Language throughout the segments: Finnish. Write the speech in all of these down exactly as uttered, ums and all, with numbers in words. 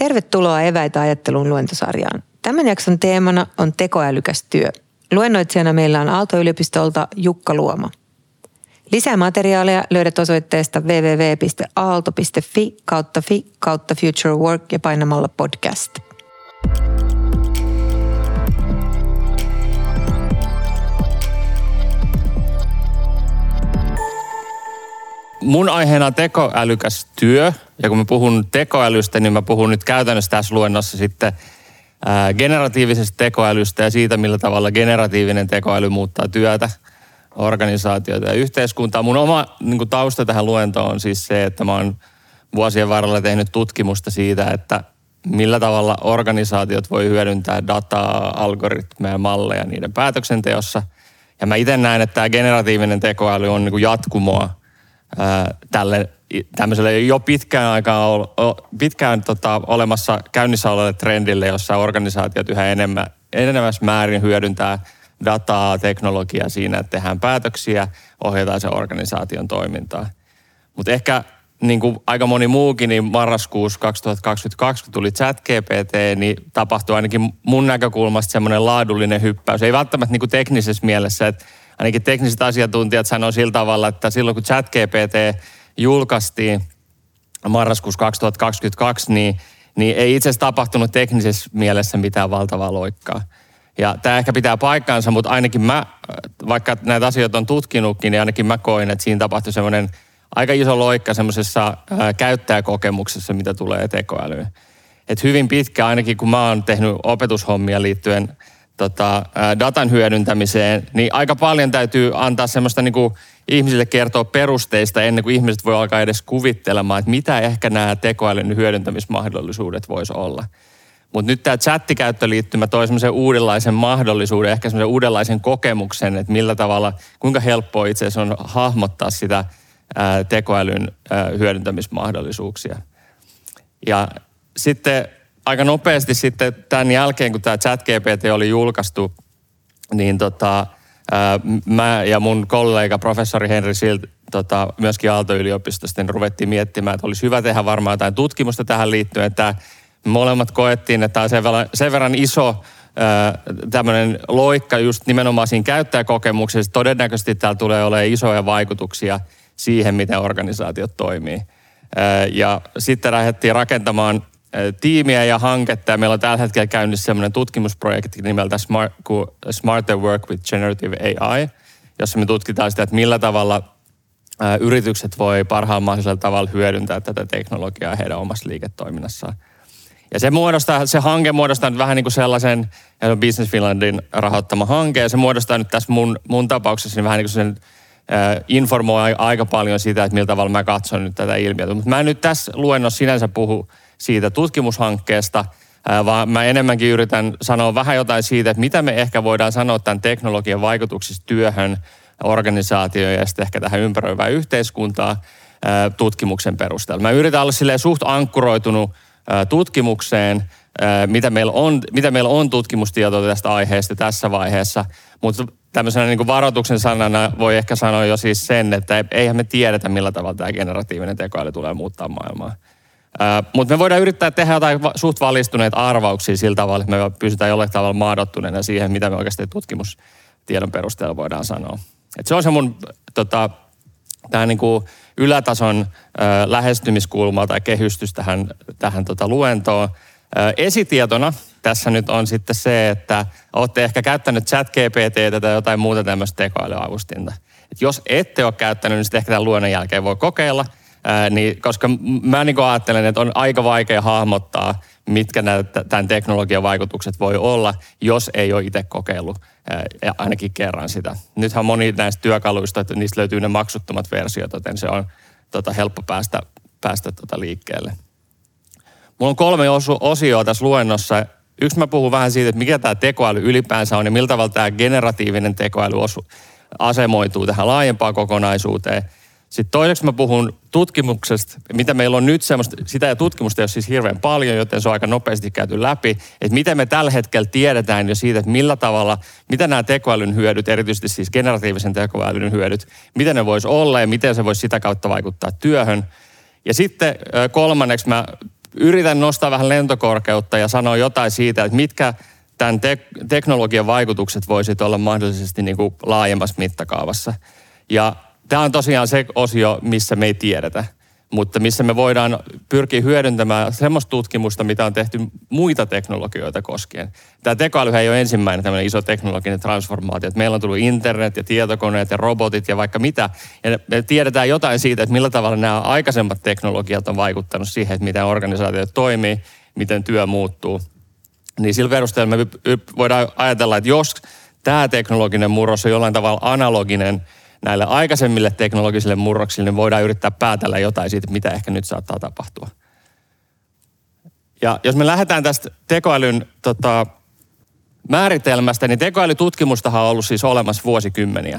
Tervetuloa Eväitä ajatteluun luentosarjaan. Tämän jakson teemana on tekoälykäs työ. Luennoitsijana meillä on Aalto-yliopistolta Jukka Luoma. Lisää materiaaleja löydät osoitteesta double-u double-u double-u piste aalto piste fi kautta fi kautta future work ja painamalla podcast. Mun aiheena on tekoälykäs työ, ja kun mä puhun tekoälystä, niin mä puhun nyt käytännössä tässä luennossa sitten ää, generatiivisesta tekoälystä ja siitä, millä tavalla generatiivinen tekoäly muuttaa työtä, organisaatioita ja yhteiskuntaa. Mun oma niin kuin tausta tähän luentoon on siis se, että mä oon vuosien varrella tehnyt tutkimusta siitä, että millä tavalla organisaatiot voi hyödyntää dataa, algoritmeja, malleja niiden päätöksenteossa. Ja mä itse näen, että tämä generatiivinen tekoäly on niin kuin jatkumoa tälle tämmöiselle jo pitkään aikaan pitkään tota, olemassa käynnissä olevalle trendille, jossa organisaatiot yhä enemmän enenevässä määrin hyödyntää dataa, teknologiaa siinä, että tehdään päätöksiä, ohjataan sen organisaation toimintaa. Mutta ehkä niin kuin aika moni muukin, niin marraskuussa kaksituhattakaksikymmentäkaksi, kun tuli ChatGPT, niin tapahtui ainakin mun näkökulmasta semmoinen laadullinen hyppäys. Ei välttämättä niin kuin teknisessä mielessä, että ainakin tekniset asiantuntijat sanoo sillä tavalla, että silloin kun ChatGPT julkaistiin marraskuussa kaksituhattakaksikymmentäkaksi, niin, niin ei itse asiassa tapahtunut teknisessä mielessä mitään valtavaa loikkaa. Ja tämä ehkä pitää paikkaansa, mutta ainakin mä, vaikka näitä asioita on tutkinutkin, niin ainakin mä koin, että siinä tapahtui semmoinen aika iso loikka semmoisessa käyttäjäkokemuksessa, mitä tulee tekoälyyn. Et hyvin pitkä, ainakin kun mä oon tehnyt opetushommia liittyen Tota, datan hyödyntämiseen, niin aika paljon täytyy antaa semmoista niin kuin ihmisille kertoa perusteista ennen kuin ihmiset voi alkaa edes kuvittelemaan, että mitä ehkä nämä tekoälyn hyödyntämismahdollisuudet voisi olla. Mutta nyt tämä chattikäyttöliittymä toi semmoisen uudenlaisen mahdollisuuden, ehkä semmoisen uudenlaisen kokemuksen, että millä tavalla, kuinka helppoa itse asiassa on hahmottaa sitä ää, tekoälyn ää, hyödyntämismahdollisuuksia. Ja sitten aika nopeasti sitten tämän jälkeen, kun tämä ChatGPT oli julkaistu, niin tota, ää, mä ja mun kollega professori Henri Sild tota, myöskin Aalto-yliopistosta niin ruvettiin miettimään, että olisi hyvä tehdä varmaan jotain tutkimusta tähän liittyen, että me molemmat koettiin, että tämä on sen verran, sen verran iso ää, tämmöinen loikka just nimenomaan siinä käyttäjäkokemuksessa. Todennäköisesti täällä tulee olemaan isoja vaikutuksia siihen, miten organisaatiot toimii. Ää, ja sitten lähdettiin rakentamaan tiimiä ja hanketta, ja meillä on tällä hetkellä käynnissä sellainen tutkimusprojekti nimeltä Smart, Smarter Work with Generative A I, jossa me tutkitaan sitä, että millä tavalla ä, yritykset voi parhaalla mahdollisella tavalla hyödyntää tätä teknologiaa heidän omassa liiketoiminnassaan. Ja se, muodostaa, se hanke muodostaa nyt vähän niin kuin sellaisen, Business Finlandin rahoittama hanke, ja se muodostaa nyt tässä mun, mun tapauksessa niin vähän niin kuin sen ä, informoi aika paljon sitä, että millä tavalla mä katson nyt tätä ilmiötä. Mutta mä en nyt tässä luennossa sinänsä puhu siitä tutkimushankkeesta, vaan mä enemmänkin yritän sanoa vähän jotain siitä, että mitä me ehkä voidaan sanoa tämän teknologian vaikutuksista työhön, organisaatioon ja sitten ehkä tähän ympäröivään yhteiskuntaan tutkimuksen perusteella. Mä yritän olla silleen suht ankkuroitunut tutkimukseen, mitä meillä on, mitä meillä on tutkimustietoa tästä aiheesta tässä vaiheessa, mutta tämmöisenä niin kuin varoituksen sanana voi ehkä sanoa jo siis sen, että eihän me tiedetä, millä tavalla tämä generatiivinen tekoäly tulee muuttaa maailmaa. Uh, mutta me voidaan yrittää tehdä jotain suht valistuneita arvauksia sillä tavalla, että me pysytään jollain tavalla maadottuneena siihen, mitä me oikeasti tutkimustiedon perusteella voidaan sanoa. Et se on se mun tota, tähän niinku ylätason uh, lähestymiskulma tai kehystys tähän, tähän tota luentoon. Uh, esitietona tässä nyt on sitten se, että olette ehkä käyttänyt ChatGPT:tä tai jotain muuta tämmöistä tekoälyavustinta. Et jos ette ole käyttänyt, niin sitten ehkä tämän luennon jälkeen voi kokeilla. Ää, niin, koska mä niin ajattelen, että on aika vaikea hahmottaa, mitkä nämä, tämän teknologian vaikutukset voi olla, jos ei ole itse kokeillut ää, ainakin kerran sitä. Nythän moni näistä työkaluista, että niistä löytyy ne maksuttomat versiot, joten se on tota, helppo päästä, päästä tota, liikkeelle. Mulla on kolme osu, osioa tässä luennossa. Yksi mä puhun vähän siitä, että mikä tämä tekoäly ylipäänsä on ja millä tavalla tämä generatiivinen tekoäly osu, asemoituu tähän laajempaan kokonaisuuteen. Sitten toiseksi mä puhun tutkimuksesta, mitä meillä on nyt semmoista, sitä ja tutkimusta ei ole siis hirveän paljon, joten se on aika nopeasti käyty läpi, että miten me tällä hetkellä tiedetään jo siitä, että millä tavalla, mitä nämä tekoälyn hyödyt, erityisesti siis generatiivisen tekoälyn hyödyt, miten ne voisi olla ja miten se voisi sitä kautta vaikuttaa työhön. Ja sitten kolmanneksi mä yritän nostaa vähän lentokorkeutta ja sanoa jotain siitä, että mitkä tämän te- teknologian vaikutukset voisivat olla mahdollisesti niin kuin laajemmassa mittakaavassa. Ja tämä on tosiaan se osio, missä me ei tiedetä, mutta missä me voidaan pyrkiä hyödyntämään semmoista tutkimusta, mitä on tehty muita teknologioita koskien. Tämä tekoäly ei ole ensimmäinen tämmöinen iso teknologinen transformaatio. Että meillä on tullut internet ja tietokoneet ja robotit ja vaikka mitä. Ja me tiedetään jotain siitä, että millä tavalla nämä aikaisemmat teknologiat on vaikuttanut siihen, että miten organisaatiot toimii, miten työ muuttuu. Niin sillä perusteella me voidaan ajatella, että jos tämä teknologinen murros on jollain tavalla analoginen näille aikaisemmille teknologisille murroksille, niin voidaan yrittää päätellä jotain siitä, mitä ehkä nyt saattaa tapahtua. Ja jos me lähdetään tästä tekoälyn tota, määritelmästä, niin tekoälytutkimustahan on ollut siis olemassa vuosikymmeniä.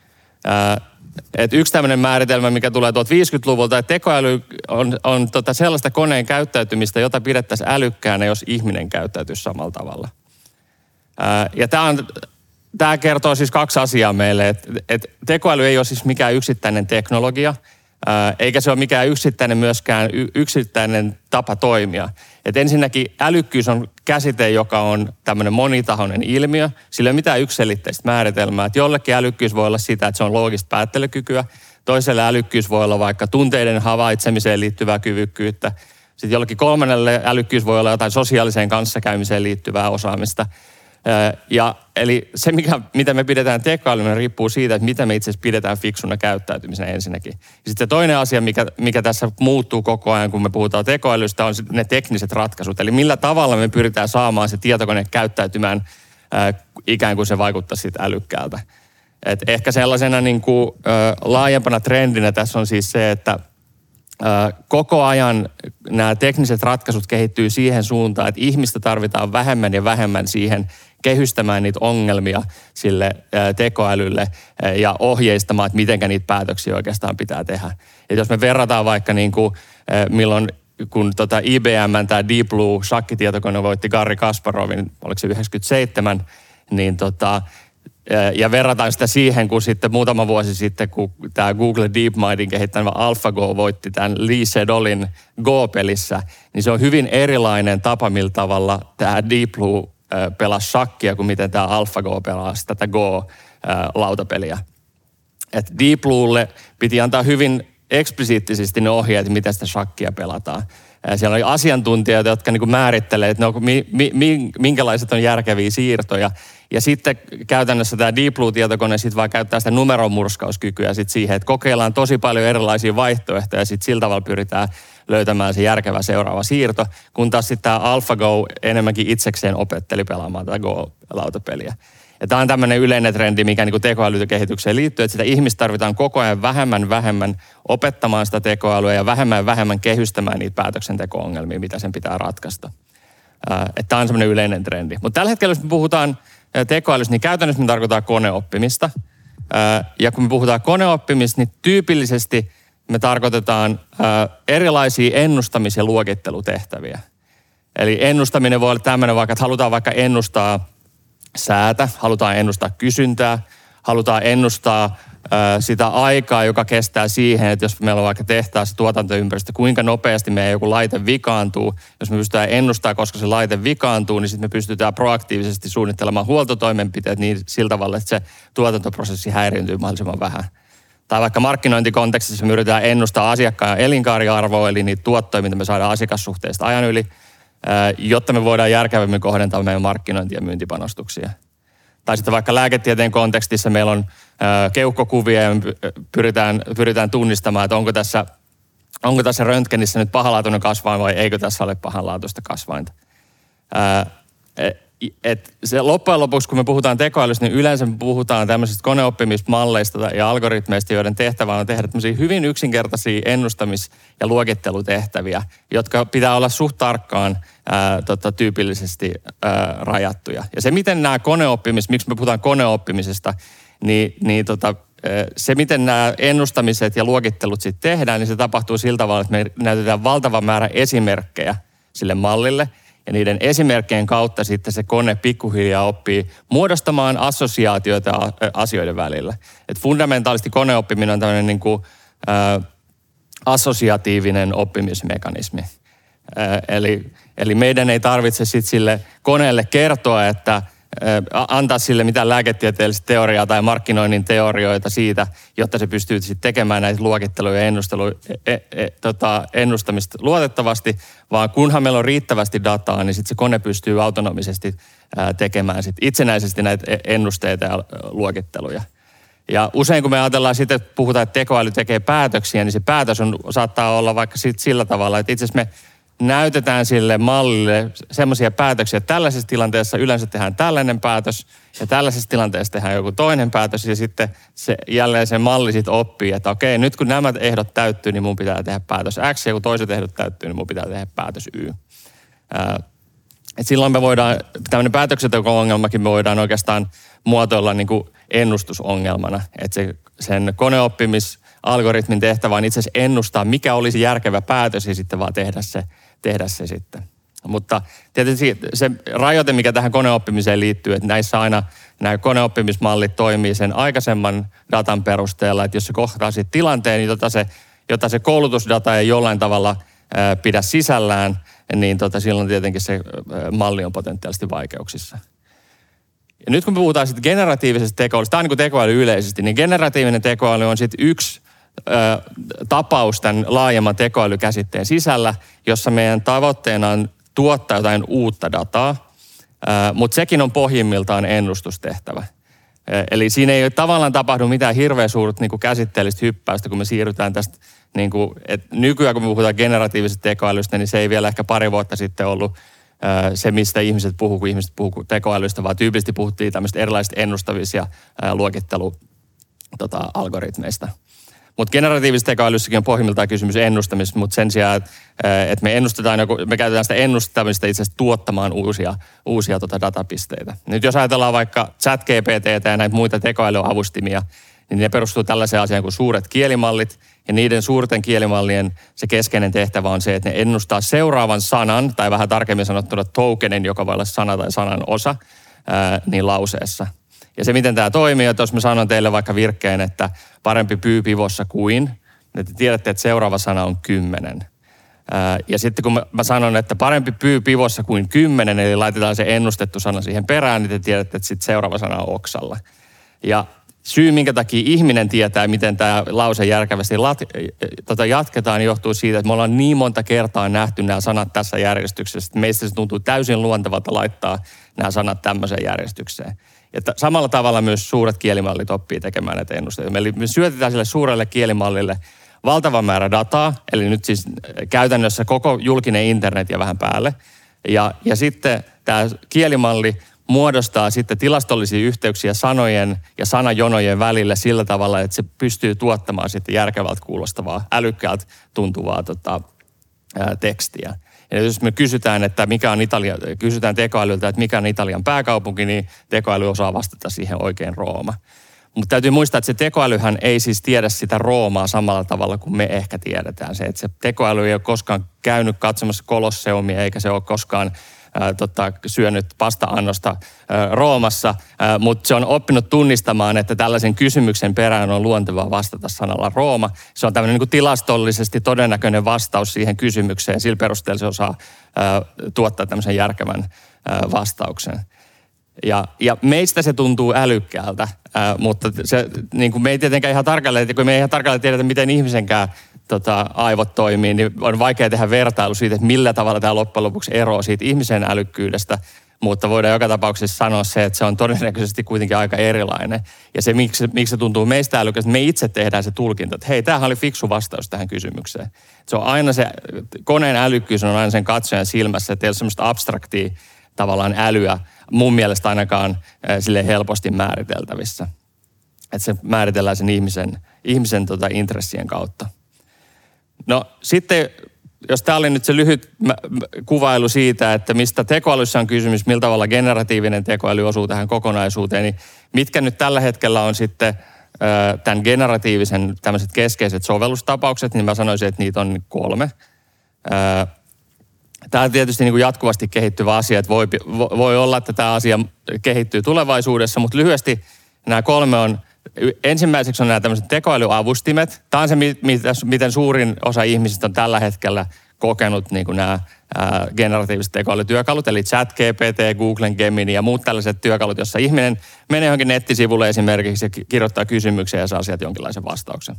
Ää, et yksi tämmöinen määritelmä, mikä tulee tuolta että tekoäly on, on tota sellaista koneen käyttäytymistä, jota pidettäisiin älykkäänä, jos ihminen käyttäytyisi samalla tavalla. Ää, ja tämä on... Tämä kertoo siis kaksi asiaa meille, että, että tekoäly ei ole siis mikään yksittäinen teknologia, eikä se ole mikään yksittäinen myöskään yksittäinen tapa toimia. Että ensinnäkin älykkyys on käsite, joka on tämmöinen monitahoinen ilmiö. Sillä ei ole mitään yksiselitteistä määritelmää. Että jollekin älykkyys voi olla sitä, että se on loogista päättelykykyä. Toiselle älykkyys voi olla vaikka tunteiden havaitsemiseen liittyvää kyvykkyyttä. Sitten jollekin kolmannelle älykkyys voi olla jotain sosiaaliseen kanssakäymiseen liittyvää osaamista. Ja eli se, mikä, mitä me pidetään tekoälynä, riippuu siitä, että mitä me itse asiassa pidetään fiksuna käyttäytymisenä ensinnäkin. Ja sitten toinen asia, mikä, mikä tässä muuttuu koko ajan, kun me puhutaan tekoälystä, on ne tekniset ratkaisut. Eli millä tavalla me pyritään saamaan se tietokone käyttäytymään ää, ikään kuin se vaikuttaisi siitä älykkäältä. Et ehkä sellaisena niin kuin, ää, laajempana trendinä tässä on siis se, että ää, koko ajan nämä tekniset ratkaisut kehittyy siihen suuntaan, että ihmistä tarvitaan vähemmän ja vähemmän siihen kehystämään niitä ongelmia sille tekoälylle ja ohjeistamaan, että mitenkä niitä päätöksiä oikeastaan pitää tehdä. Et jos me verrataan vaikka niin kuin, milloin kun tota I B M tämä Deep Blue shakkitietokone voitti Garry Kasparovin, oliko se yhdeksänkymmentäseitsemän, niin tota, ja verrataan sitä siihen, kun sitten muutama vuosi sitten, kun tämä Google DeepMindin kehittämä AlphaGo voitti tämän Lee Sedolin Go-pelissä, niin se on hyvin erilainen tapa, millä tavalla tämä Deep Blue pelasi shakkia kuin miten tämä AlphaGo pelasi tätä Go-lautapeliä. Et Deep Bluelle piti antaa hyvin eksplisiittisesti ne ohjeet, miten sitä shakkia pelataan. Siellä oli asiantuntijoita, jotka niinku määrittelee, että no, mi, mi, minkälaiset on järkeviä siirtoja. Ja sitten käytännössä tämä Deep Blue-tietokone sitten vaan käyttää sitä numeronmurskauskykyä sit siihen, että kokeillaan tosi paljon erilaisia vaihtoehtoja ja sitten sillä tavalla pyritään löytämään se järkevä seuraava siirto, kun taas sitten tämä AlphaGo enemmänkin itsekseen opetteli pelaamaan tätä Go-lautapeliä. Ja tämä on tämmöinen yleinen trendi, mikä niin kuin tekoälykehitykseen liittyy, että sitä ihmista tarvitaan koko ajan vähemmän vähemmän opettamaan sitä tekoälyä ja vähemmän vähemmän kehystämään niitä päätöksenteko-ongelmia, mitä sen pitää ratkaista. Että tämä on semmoinen yleinen trendi. Mutta tällä hetkellä, jos me puhutaan tekoälystä, niin käytännössä me tarkoitetaan koneoppimista. Ja kun me puhutaan koneoppimista, niin tyypillisesti me tarkoitetaan erilaisia ennustamis- ja luokittelutehtäviä. Eli ennustaminen voi olla tämmöinen vaikka, että halutaan vaikka ennustaa säätä, halutaan ennustaa kysyntää, halutaan ennustaa ö, sitä aikaa, joka kestää siihen, että jos meillä on vaikka tehtaassa tuotantoympäristö, kuinka nopeasti meidän joku laite vikaantuu. Jos me pystytään ennustamaan, koska se laite vikaantuu, niin sitten me pystytään proaktiivisesti suunnittelemaan huoltotoimenpiteet niin sillä tavalla, että se tuotantoprosessi häiriintyy mahdollisimman vähän. Tai vaikka markkinointikontekstissa me yritetään ennustaa asiakkaan elinkaariarvoa, eli niitä tuottoja, mitä me saadaan asiakassuhteista ajan yli, jotta me voidaan järkevämmin kohdentaa meidän markkinointi- ja myyntipanostuksia. Tai sitten vaikka lääketieteen kontekstissa meillä on keuhkokuvia ja me pyritään, pyritään tunnistamaan, että onko tässä, onko tässä röntgenissä nyt pahanlaatuinen kasvain vai eikö tässä ole pahanlaatuista kasvainta. Et se loppujen lopuksi, kun me puhutaan tekoälystä, niin yleensä me puhutaan tämmöisistä koneoppimismalleista ja algoritmeista, joiden tehtävä on tehdä tämmöisiä hyvin yksinkertaisia ennustamis- ja luokittelutehtäviä, jotka pitää olla suht tarkkaan ää, tota, tyypillisesti ää, rajattuja. Ja se, miten nämä koneoppimis, miksi me puhutaan koneoppimisesta, niin, niin tota, se, miten nämä ennustamiset ja luokittelut sitten tehdään, niin se tapahtuu sillä tavalla, että me näytetään valtava määrä esimerkkejä sille mallille, ja niiden esimerkkien kautta sitten se kone pikkuhiljaa oppii muodostamaan assosiaatioita asioiden välillä. Et fundamentaalisti koneoppiminen on tämmöinen niin kuin, ä, assosiatiivinen oppimismekanismi. Eli, eli meidän ei tarvitse sitten sille koneelle kertoa, että antaa sille mitään lääketieteellistä teoriaa tai markkinoinnin teorioita siitä, jotta se pystyy sitten tekemään näitä luokitteluja ja ennustelu, e, e, tota, ennustamista luotettavasti, vaan kunhan meillä on riittävästi dataa, niin sitten se kone pystyy autonomisesti ää, tekemään sit itsenäisesti näitä ennusteita ja luokitteluja. Ja usein kun me ajatellaan sitten, että puhutaan, että tekoäly tekee päätöksiä, niin se päätös on, saattaa olla vaikka sit sillä tavalla, että itse asiassa me näytetään sille mallille semmoisia päätöksiä, että tällaisessa tilanteessa yleensä tehdään tällainen päätös ja tällaisessa tilanteessa tehdään joku toinen päätös ja sitten se, jälleen se malli sitten oppii, että okei, nyt kun nämä ehdot täyttyy, niin mun pitää tehdä päätös X ja kun toiset ehdot täyttyy, niin mun pitää tehdä päätös Y. Ää, et silloin me voidaan, tämmöinen päätöksenteko-ongelmakin me voidaan oikeastaan muotoilla niin kuin ennustusongelmana, että se, sen koneoppimisalgoritmin tehtävä on itse asiassa ennustaa, mikä olisi järkevä päätös ja sitten vaan tehdä se, tehdä se sitten. Mutta tietysti se rajoite, mikä tähän koneoppimiseen liittyy, että näissä aina nämä koneoppimismallit toimii sen aikaisemman datan perusteella, että jos se kohtaa sitten tilanteen, niin jota se, jota se koulutusdata ei jollain tavalla ää, pidä sisällään, niin tota, silloin tietenkin se ää, malli on potentiaalisesti vaikeuksissa. Ja nyt kun me puhutaan sitten generatiivisesta tekoälystä, tämä on niin kuin tekoäly yleisesti, niin generatiivinen tekoäly on sitten yksi ö, tapaus tämän laajemman tekoälykäsitteen sisällä, jossa meidän tavoitteena on tuottaa jotain uutta dataa, ö, mutta sekin on pohjimmiltaan ennustustehtävä. Eli siinä ei tavallaan tapahdu mitään hirveän suurta niin kuin käsitteellistä hyppäystä, kun me siirrytään tästä, niin kuin, että nykyään kun me puhutaan generatiivisesta tekoälystä, niin se ei vielä ehkä pari vuotta sitten ollut se, mistä ihmiset puhuu, kun ihmiset puhuu tekoälystä, vaan tyypillisesti puhuttiin tämmöistä erilaisista ennustavista luokittelualgoritmeista. Mutta generatiivisessa tekoälyssäkin on pohjimmiltaan kysymys ennustamisesta, mutta sen sijaan, että me ennustetaan, me käytetään sitä ennustamista itse asiassa tuottamaan uusia, uusia tota datapisteitä. Nyt jos ajatellaan vaikka ChatGPT:tä ja näitä muita tekoälyavustimia, niin ne perustuu tällaiseen asiaan kuin suuret kielimallit. Ja niiden suurten kielimallien se keskeinen tehtävä on se, että ne ennustaa seuraavan sanan, tai vähän tarkemmin sanottuna tokenin, joka voi olla sana tai sanan osa, ää, niin lauseessa. Ja se, miten tämä toimii, että jos mä sanon teille vaikka virkkeen, että parempi pyy pivossa kuin, niin te tiedätte, että seuraava sana on kymmenen. Ää, ja sitten kun mä, mä sanon, että parempi pyy pivossa kuin kymmenen, eli laitetaan se ennustettu sana siihen perään, niin te tiedätte, että sitten seuraava sana on oksalla. Ja syy, minkä takia ihminen tietää, miten tämä lause järkevästi lat, tota jatketaan, niin johtuu siitä, että me ollaan niin monta kertaa nähty nämä sanat tässä järjestyksessä, että meistä se tuntuu täysin luontevalta laittaa nämä sanat tämmöiseen järjestykseen. Ja t- samalla tavalla myös suuret kielimallit oppii tekemään näitä ennusteita. Eli me syötetään sille suurelle kielimallille valtava määrä dataa, eli nyt siis käytännössä koko julkinen internet ja vähän päälle. Ja, ja sitten tämä kielimalli muodostaa sitten tilastollisia yhteyksiä sanojen ja sanajonojen välille sillä tavalla, että se pystyy tuottamaan sitten järkevältä kuulostavaa, älykkäältä tuntuvaa tota, ää, tekstiä. Ja jos me kysytään, että mikä on Italia, kysytään tekoälyltä, että mikä on Italian pääkaupunki, niin tekoäly osaa vastata siihen oikein Rooma. Mutta täytyy muistaa, että se tekoälyhän ei siis tiedä sitä Roomaa samalla tavalla kuin me ehkä tiedetään. Se, että se tekoäly ei ole koskaan käynyt katsomassa Kolosseumia, eikä se ole koskaan Ää, tota, syönyt pasta-annosta ää, Roomassa, ää, mutta se on oppinut tunnistamaan, että tällaisen kysymyksen perään on luontevaa vastata sanalla Rooma. Se on tämmöinen niin kuin tilastollisesti todennäköinen vastaus siihen kysymykseen. Sillä perusteella se osaa ää, tuottaa tämmöisen järkevän ää, vastauksen. Ja, ja meistä se tuntuu älykkäältä, ää, mutta se, niin kuin me ei tietenkään ihan tarkalleen, kun me ei ihan tarkalleen tiedetä, miten ihmisenkään Tota, aivot toimii, niin on vaikea tehdä vertailu siitä, että millä tavalla tämä loppujen lopuksi eroaa siitä ihmisen älykkyydestä, mutta voidaan joka tapauksessa sanoa se, että se on todennäköisesti kuitenkin aika erilainen. Ja se, miksi, miksi se tuntuu meistä älykästä, me itse tehdään se tulkinta, että hei, tämähän oli fiksu vastaus tähän kysymykseen. Se on aina se, koneen älykkyys on aina sen katsojan silmässä, että ei ole semmoista abstraktia tavallaan älyä, mun mielestä ainakaan äh, sille helposti määriteltävissä. Että se määritellään sen ihmisen, ihmisen tota, intressien kautta. No sitten, jos tämä oli nyt se lyhyt kuvailu siitä, että mistä tekoälyssä on kysymys, millä tavalla generatiivinen tekoäly osuu tähän kokonaisuuteen, niin mitkä nyt tällä hetkellä on sitten tämän generatiivisen tämmöiset keskeiset sovellustapaukset, niin mä sanoisin, että niitä on kolme. Tämä on tietysti niin kuin jatkuvasti kehittyvä asia, että voi, voi olla, että tämä asia kehittyy tulevaisuudessa, mutta lyhyesti nämä kolme on. Ensimmäiseksi on nämä tämmöiset tekoälyavustimet. Tämä on se, miten suurin osa ihmisistä on tällä hetkellä kokenut niin kuin nämä ää, generatiiviset tekoälytyökalut, eli ChatGPT, Googlen Gemini ja muut tällaiset työkalut, jossa ihminen menee johonkin nettisivulle esimerkiksi ja kirjoittaa kysymyksiä ja saa sieltä jonkinlaisen vastauksen.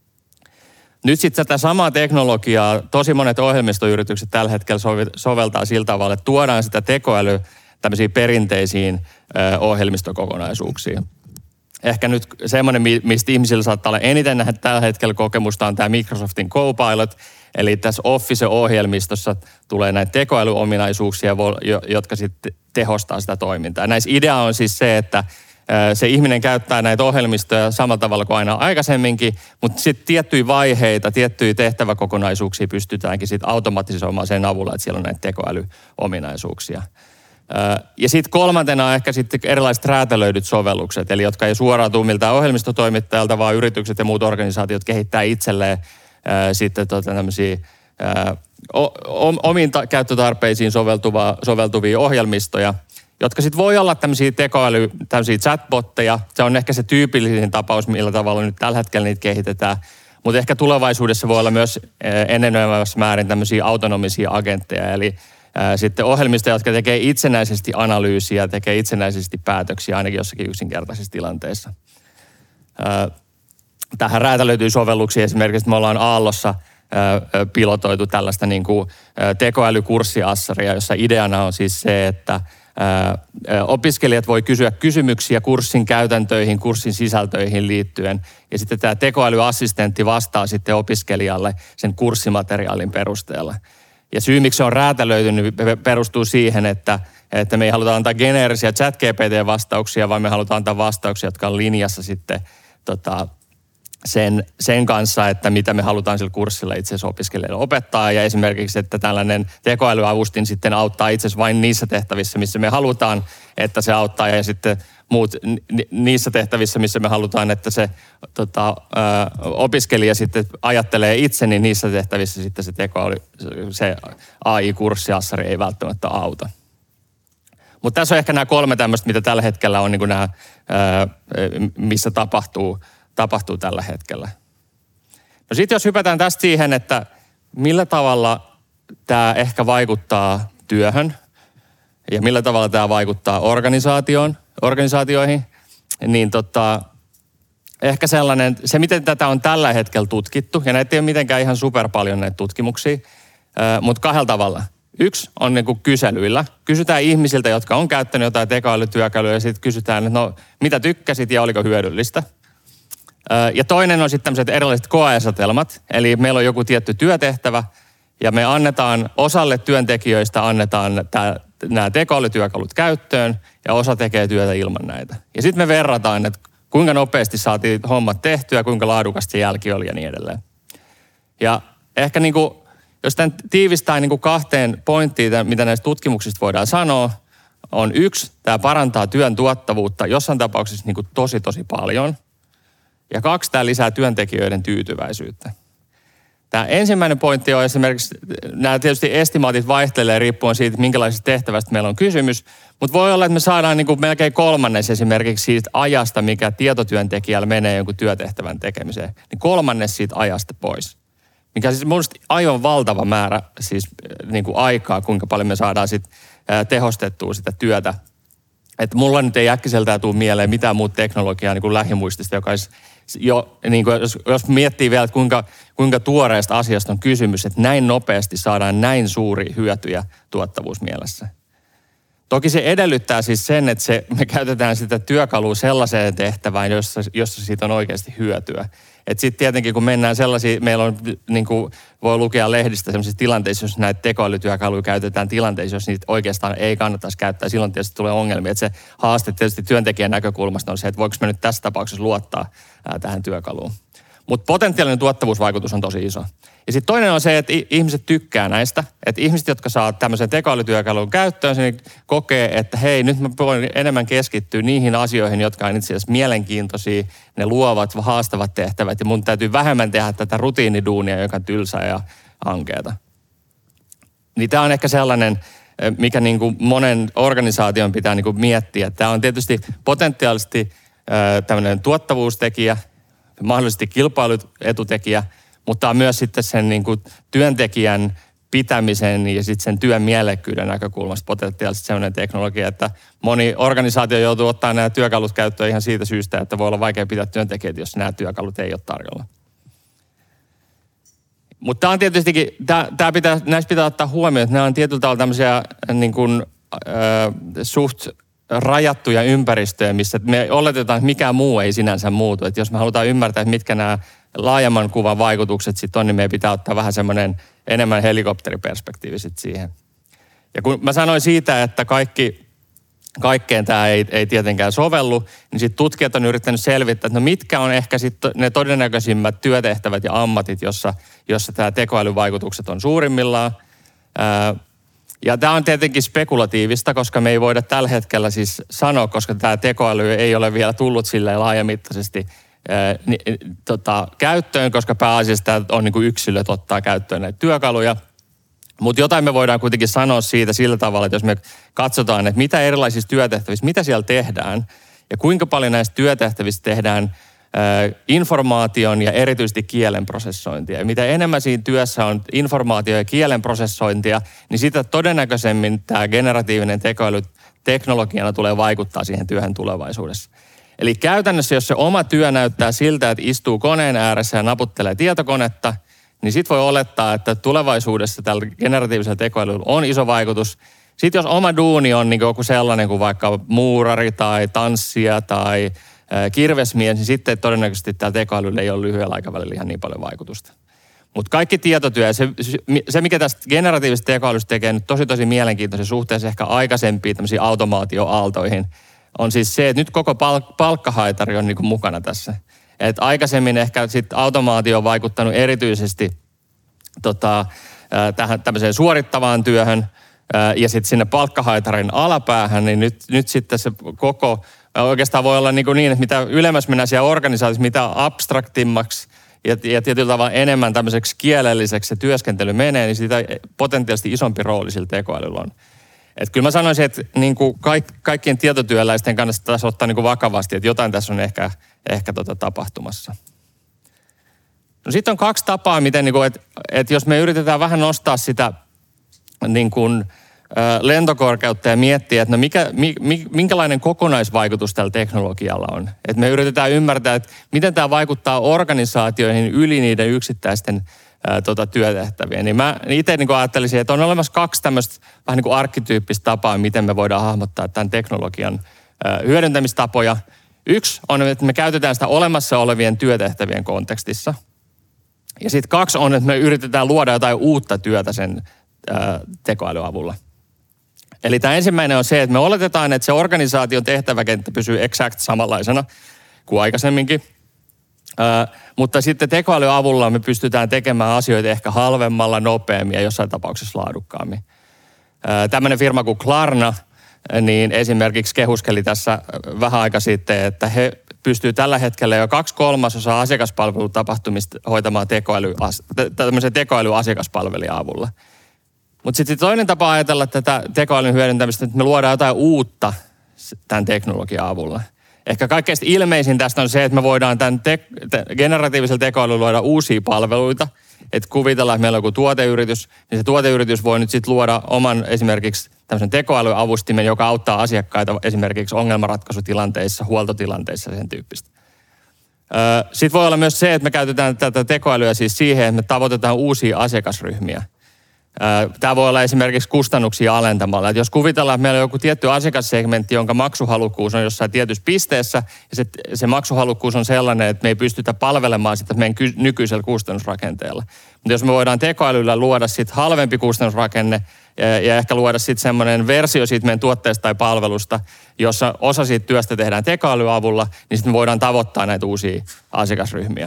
Nyt sitten tätä samaa teknologiaa tosi monet ohjelmistoyritykset tällä hetkellä soveltaa sillä tavalla, että tuodaan sitä tekoälyä tämmöisiin perinteisiin ö, ohjelmistokokonaisuuksiin. Ehkä nyt semmoinen, mistä ihmisillä saattaa olla eniten nähdä tällä hetkellä kokemusta, on tämä Microsoftin Copilot. Eli tässä Office-ohjelmistossa tulee näitä tekoälyominaisuuksia, jotka sitten tehostaa sitä toimintaa. Näissä idea on siis se, että se ihminen käyttää näitä ohjelmistoja samalla tavalla kuin aina aikaisemminkin, mutta sitten tiettyjä vaiheita, tiettyjä tehtäväkokonaisuuksia pystytäänkin sitten automatisoimaan sen avulla, että siellä on näitä tekoälyominaisuuksia. Ja sitten kolmantena on ehkä sitten erilaiset räätälöidyt sovellukset, eli jotka ei suoraan tule miltään ohjelmistotoimittajalta, vaan yritykset ja muut organisaatiot kehittää itselleen ää, sitten tota tämmöisiä ää, omiin ta- käyttötarpeisiin soveltuva, soveltuvia ohjelmistoja, jotka sitten voi olla tämmöisiä tekoäly, tämmöisiä chatbotteja. Se on ehkä se tyypillisin tapaus, millä tavalla nyt tällä hetkellä niitä kehitetään. Mutta ehkä tulevaisuudessa voi olla myös enenevässä määrin tämmöisiä autonomisia agentteja, eli ää, sitten ohjelmistoja, jotka tekee itsenäisesti analyysiä, tekee itsenäisesti päätöksiä ainakin jossakin yksinkertaisissa tilanteissa. Ää, tähän räätälöityy sovelluksia esimerkiksi, me ollaan Aallossa ää, pilotoitu tällaista niin kuin tekoälykurssiassaria, jossa ideana on siis se, että opiskelijat voi kysyä kysymyksiä kurssin käytäntöihin, kurssin sisältöihin liittyen. Ja sitten tämä tekoälyassistentti vastaa sitten opiskelijalle sen kurssimateriaalin perusteella. Ja syy, miksi se on räätälöitynyt, perustuu siihen, että, että me ei haluta antaa geneerisiä ChatGPT-vastauksia, vaan me halutaan antaa vastauksia, jotka on linjassa sitten tota, sen, sen kanssa, että mitä me halutaan sillä kurssilla itse asiassa opiskelijoille opettaa. Ja esimerkiksi, että tällainen tekoälyavustin sitten auttaa itse asiassa vain niissä tehtävissä, missä me halutaan, että se auttaa. Ja sitten muut niissä tehtävissä, missä me halutaan, että se tota, ö, opiskelija sitten ajattelee itse, niin niissä tehtävissä sitten se tekoäly, se A I-kurssiassari ei välttämättä auta. Mutta tässä on ehkä nämä kolme tämmöistä, mitä tällä hetkellä on, niin kuin nämä, ö, missä tapahtuu. tapahtuu tällä hetkellä. No sitten jos hypätään tästä siihen, että millä tavalla tämä ehkä vaikuttaa työhön ja millä tavalla tämä vaikuttaa organisaatioon, organisaatioihin, niin tota, ehkä sellainen, se miten tätä on tällä hetkellä tutkittu, ja näitä ei ole mitenkään ihan super paljon näitä tutkimuksia, mutta kahdella tavalla. Yksi on niin kuin kyselyillä. Kysytään ihmisiltä, jotka on käyttänyt jotain tekoälytyökaluja, ja sitten kysytään, että no mitä tykkäsit ja oliko hyödyllistä. Ja toinen on sitten tämmöiset erilaiset koeasetelmat, eli meillä on joku tietty työtehtävä ja me annetaan, osalle työntekijöistä annetaan tää, nämä tekoälytyökalut käyttöön ja osa tekee työtä ilman näitä. Ja sitten me verrataan, että kuinka nopeasti saatiin hommat tehtyä, kuinka laadukasta se jälki oli ja niin edelleen. Ja ehkä niin kuin, jos tämän tiivistää niin kuin kahteen pointtiin, mitä näistä tutkimuksista voidaan sanoa, on yksi, tämä parantaa työn tuottavuutta jossain tapauksessa niin kuin tosi tosi paljon. Ja kaksi, tämä lisää työntekijöiden tyytyväisyyttä. Tämä ensimmäinen pointti on esimerkiksi, nämä tietysti estimaatit vaihtelee riippuen siitä, minkälaisesta tehtävästä meillä on kysymys, mutta voi olla, että me saadaan niin kuin melkein kolmannes esimerkiksi siitä ajasta, mikä tietotyöntekijällä menee jonkun työtehtävän tekemiseen, niin kolmannes siitä ajasta pois. Mikä siis minusta aivan valtava määrä siis niin kuin aikaa, kuinka paljon me saadaan sit, ää, tehostettua sitä työtä. Että mulla nyt ei äkkiseltään tule mieleen mitään muuta teknologiaa niin kuin lähimuistista, joka olisi jo, niin kuin jos, jos miettii vielä, että kuinka, kuinka tuoreesta asiasta on kysymys, että näin nopeasti saadaan näin suuri hyötyjä tuottavuusmielessä. Toki se edellyttää siis sen, että se, me käytetään sitä työkalua sellaiseen tehtävään, jossa, jossa siitä on oikeasti hyötyä. Että sitten tietenkin, kun mennään sellaisia, meillä on, niin kuin voi lukea lehdistä sellaisissa tilanteissa, jos näitä tekoälytyökaluja käytetään tilanteissa, jos niitä oikeastaan ei kannattaisi käyttää, silloin tietysti tulee ongelmia. Että se haaste tietysti työntekijän näkökulmasta on se, että voiko me nyt tässä tapauksessa luottaa ää, tähän työkaluun. Mutta potentiaalinen tuottavuusvaikutus on tosi iso. Ja sitten toinen on se, että ihmiset tykkää näistä. Että ihmiset, jotka saa tämmöisen tekoälytyökalun käyttöön, niin kokee, että hei, nyt mä voin enemmän keskittyä niihin asioihin, jotka on itse asiassa mielenkiintoisia, ne luovat, haastavat tehtävät. Ja mun täytyy vähemmän tehdä tätä rutiiniduunia, joka on tylsää ja ankeata. Niin tämä on ehkä sellainen, mikä niin kuin monen organisaation pitää niin kuin miettiä. Tämä on tietysti potentiaalisesti tämmöinen tuottavuustekijä, mahdollisesti kilpailuetutekijä, mutta on myös sitten sen niin kuin työntekijän pitämisen ja sitten sen työn mielekkyyden näkökulmasta potentiaalisesti sellainen teknologia, että moni organisaatio joutuu ottaa nämä työkalut käyttöön ihan siitä syystä, että voi olla vaikea pitää työntekijät, jos nämä työkalut ei ole tarjolla. Mutta tämä on tietystikin, tää, tää pitää, näistä pitää ottaa huomioon, että nämä on tietyllä tavalla tämmöisiä niin kuin, äh, suht rajattuja ympäristöjä, missä me oletetaan, että mikään muu ei sinänsä muutu. Että jos me halutaan ymmärtää, että mitkä nämä laajemman kuvan vaikutukset sitten on, niin meidän pitää ottaa vähän semmoinen enemmän helikopteriperspektiivi sitten siihen. Ja kun mä sanoin siitä, että kaikki, kaikkeen tämä ei, ei tietenkään sovellu, niin sitten tutkijat on yrittänyt selvittää, että no mitkä on ehkä sitten ne todennäköisimmät työtehtävät ja ammatit, jossa, jossa tämä tekoälyvaikutukset on suurimmillaan. Ää, Ja tämä on tietenkin spekulatiivista, koska me ei voida tällä hetkellä siis sanoa, koska tämä tekoäly ei ole vielä tullut silleen laajamittaisesti ää, ni, tota, käyttöön, koska pääasiassa tämä on niin kuin yksilöt ottaa käyttöön näitä työkaluja. Mutta jotain me voidaan kuitenkin sanoa siitä sillä tavalla, että jos me katsotaan, että mitä erilaisissa työtehtävissä, mitä siellä tehdään ja kuinka paljon näistä työtehtävistä tehdään informaation ja erityisesti kielen prosessointia. Ja mitä enemmän siinä työssä on informaatio- ja kielen prosessointia, niin sitä todennäköisemmin tämä generatiivinen tekoäly teknologiana tulee vaikuttaa siihen työhön tulevaisuudessa. Eli käytännössä, jos se oma työ näyttää siltä, että istuu koneen ääressä ja naputtelee tietokonetta, niin sitten voi olettaa, että tulevaisuudessa tällä generatiivisella tekoälyllä on iso vaikutus. Sitten jos oma duuni on niin joku sellainen kuin vaikka muurari tai tanssija tai kirvesmies, niin sitten todennäköisesti tällä tekoälyllä ei ole lyhyellä aikavälillä ihan niin paljon vaikutusta. Mutta kaikki tietotyö, se, se mikä tästä generatiivisesta tekoälystä tekee nyt tosi tosi mielenkiintoisen suhteessa ehkä aikaisempiin tämmöisiin automaatioaaltoihin, on siis se, että nyt koko palk- palkkahaitari on niinku mukana tässä. Et aikaisemmin ehkä sit automaatio on vaikuttanut erityisesti tota, tähän tämmöiseen suorittavaan työhön ja sitten sinne palkkahaitarin alapäähän, niin nyt, nyt sitten se koko oikeastaan voi olla niin, niin että mitä ylemmäs mennään siellä organisaatiossa, mitä abstraktimmaksi ja, ja tietyllä tavalla enemmän tämmöiseksi kielelliseksi se työskentely menee, niin sitä potentiaalisesti isompi rooli sillä tekoälyllä on. Että kyllä mä sanoisin, että niin kuin kaik, kaikkien tietotyöläisten kannattaa tässä ottaa niin kuin vakavasti, että jotain tässä on ehkä, ehkä tota tapahtumassa. No sitten on kaksi tapaa, miten, niin kuin, että, että jos me yritetään vähän nostaa sitä niin kuin lentokorkeutta ja miettiä, että no mikä, mi, minkälainen kokonaisvaikutus tällä teknologialla on. Että me yritetään ymmärtää, että miten tämä vaikuttaa organisaatioihin yli niiden yksittäisten ää, tota, työtehtävien. Niin mä itse niin ajattelisin, että on olemassa kaksi tämmöistä vähän niin kuin arkkityyppistä tapaa, miten me voidaan hahmottaa tämän teknologian ää, hyödyntämistapoja. Yksi on, että me käytetään sitä olemassa olevien työtehtävien kontekstissa. Ja sitten kaksi on, että me yritetään luoda jotain uutta työtä sen ää, tekoälyavulla. Eli tämä ensimmäinen on se, että me oletetaan, että se organisaation tehtäväkenttä pysyy exakt samanlaisena kuin aikaisemminkin. Ää, mutta sitten tekoälyn avulla me pystytään tekemään asioita ehkä halvemmalla, nopeammin ja jossain tapauksessa laadukkaammin. Ää, tämmöinen firma kuin Klarna niin esimerkiksi kehuskeli tässä vähän aika sitten, että he pystyy tällä hetkellä jo kaksi kolmasosaa asiakaspalvelutapahtumista hoitamaan tekoäly, tämmöisen tekoälyasiakaspalvelijan avulla. Mutta sitten toinen tapa ajatella tätä tekoälyn hyödyntämistä, että me luodaan jotain uutta tämän teknologian avulla. Ehkä kaikkein ilmeisin tästä on se, että me voidaan tämän te- te- generatiivisella tekoälyllä luoda uusia palveluita. Että kuvitellaan, että meillä on joku tuoteyritys, niin se tuoteyritys voi nyt sitten luoda oman esimerkiksi tämmöisen tekoälyavustimen, joka auttaa asiakkaita esimerkiksi ongelmanratkaisutilanteissa, huoltotilanteissa ja sen tyyppistä. Sitten voi olla myös se, että me käytetään tätä tekoälyä siis siihen, että me tavoitetaan uusia asiakasryhmiä. Tämä voi olla esimerkiksi kustannuksia alentamalla. Että jos kuvitellaan, että meillä on joku tietty asiakassegmentti, jonka maksuhalukkuus on jossain tietyssä pisteessä, ja se, se maksuhalukkuus on sellainen, että me ei pystytä palvelemaan sitä meidän ky- nykyisellä kustannusrakenteella. Mutta jos me voidaan tekoälyllä luoda sitten halvempi kustannusrakenne ja, ja ehkä luoda sitten semmoinen versio siitä meidän tuotteesta tai palvelusta, jossa osa siitä työstä tehdään tekoälyavulla, niin sitten me voidaan tavoittaa näitä uusia asiakasryhmiä.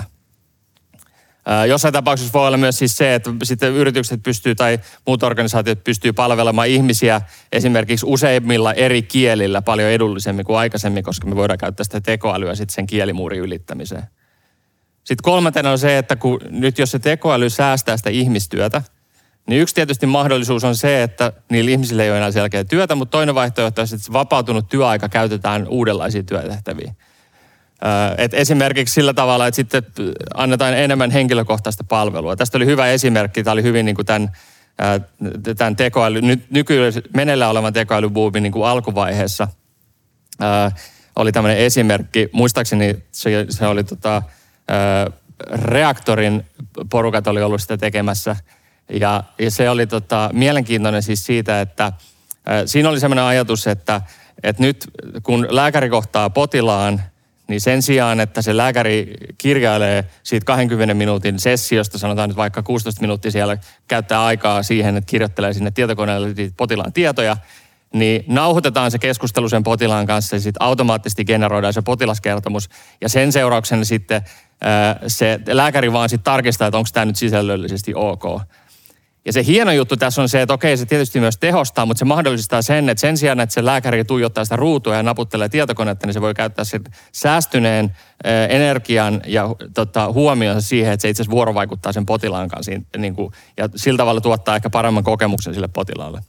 Jossain tapauksessa voi olla myös siis se, että sitten yritykset pystyy tai muut organisaatiot pystyy palvelemaan ihmisiä esimerkiksi useimmilla eri kielillä paljon edullisemmin kuin aikaisemmin, koska me voidaan käyttää sitä tekoälyä sitten sen kielimuurin ylittämiseen. Sitten kolmantena on se, että kun nyt jos se tekoäly säästää sitä ihmistyötä, niin yksi tietysti mahdollisuus on se, että niillä ihmisillä ei ole enää selkeä työtä, mutta toinen vaihtoehto on, että se vapautunut työaika käytetään uudenlaisiin työtehtäviin. Et esimerkiksi sillä tavalla, että sitten annetaan enemmän henkilökohtaista palvelua. Tästä oli hyvä esimerkki. Tämä oli hyvin niin kuin tämän tämän tekoäly, nyt nykyään meneillään olevan tekoälybuumin niin kuin alkuvaiheessa ää, oli tämmöinen esimerkki. Muistaakseni se, se oli tota, ää, Reaktorin porukat oli ollut sitä tekemässä. Ja, ja se oli tota, mielenkiintoinen siis siitä, että ää, siinä oli semmoinen ajatus, että, että nyt kun lääkäri kohtaa potilaan, niin sen sijaan, että se lääkäri kirjailee siitä kahdenkymmenen minuutin sessiosta, sanotaan nyt vaikka kuusitoista minuuttia siellä, käyttää aikaa siihen, että kirjoittelee sinne tietokoneelle potilaan tietoja, niin nauhoitetaan se keskustelu sen potilaan kanssa ja sitten automaattisesti generoidaan se potilaskertomus. Ja sen seurauksena sitten se lääkäri vaan sitten tarkistaa, että onko tämä nyt sisällöllisesti ok. Ja se hieno juttu tässä on se, että okei, se tietysti myös tehostaa, mutta se mahdollistaa sen, että sen sijaan, että se lääkäri tuijottaa sitä ruutua ja naputtelee tietokonetta, niin se voi käyttää sen säästyneen energian ja tota, huomionsa siihen, että se itse asiassa vuorovaikuttaa sen potilaan kanssa niin kuin, ja sillä tavalla tuottaa ehkä paremman kokemuksen sille potilaalle.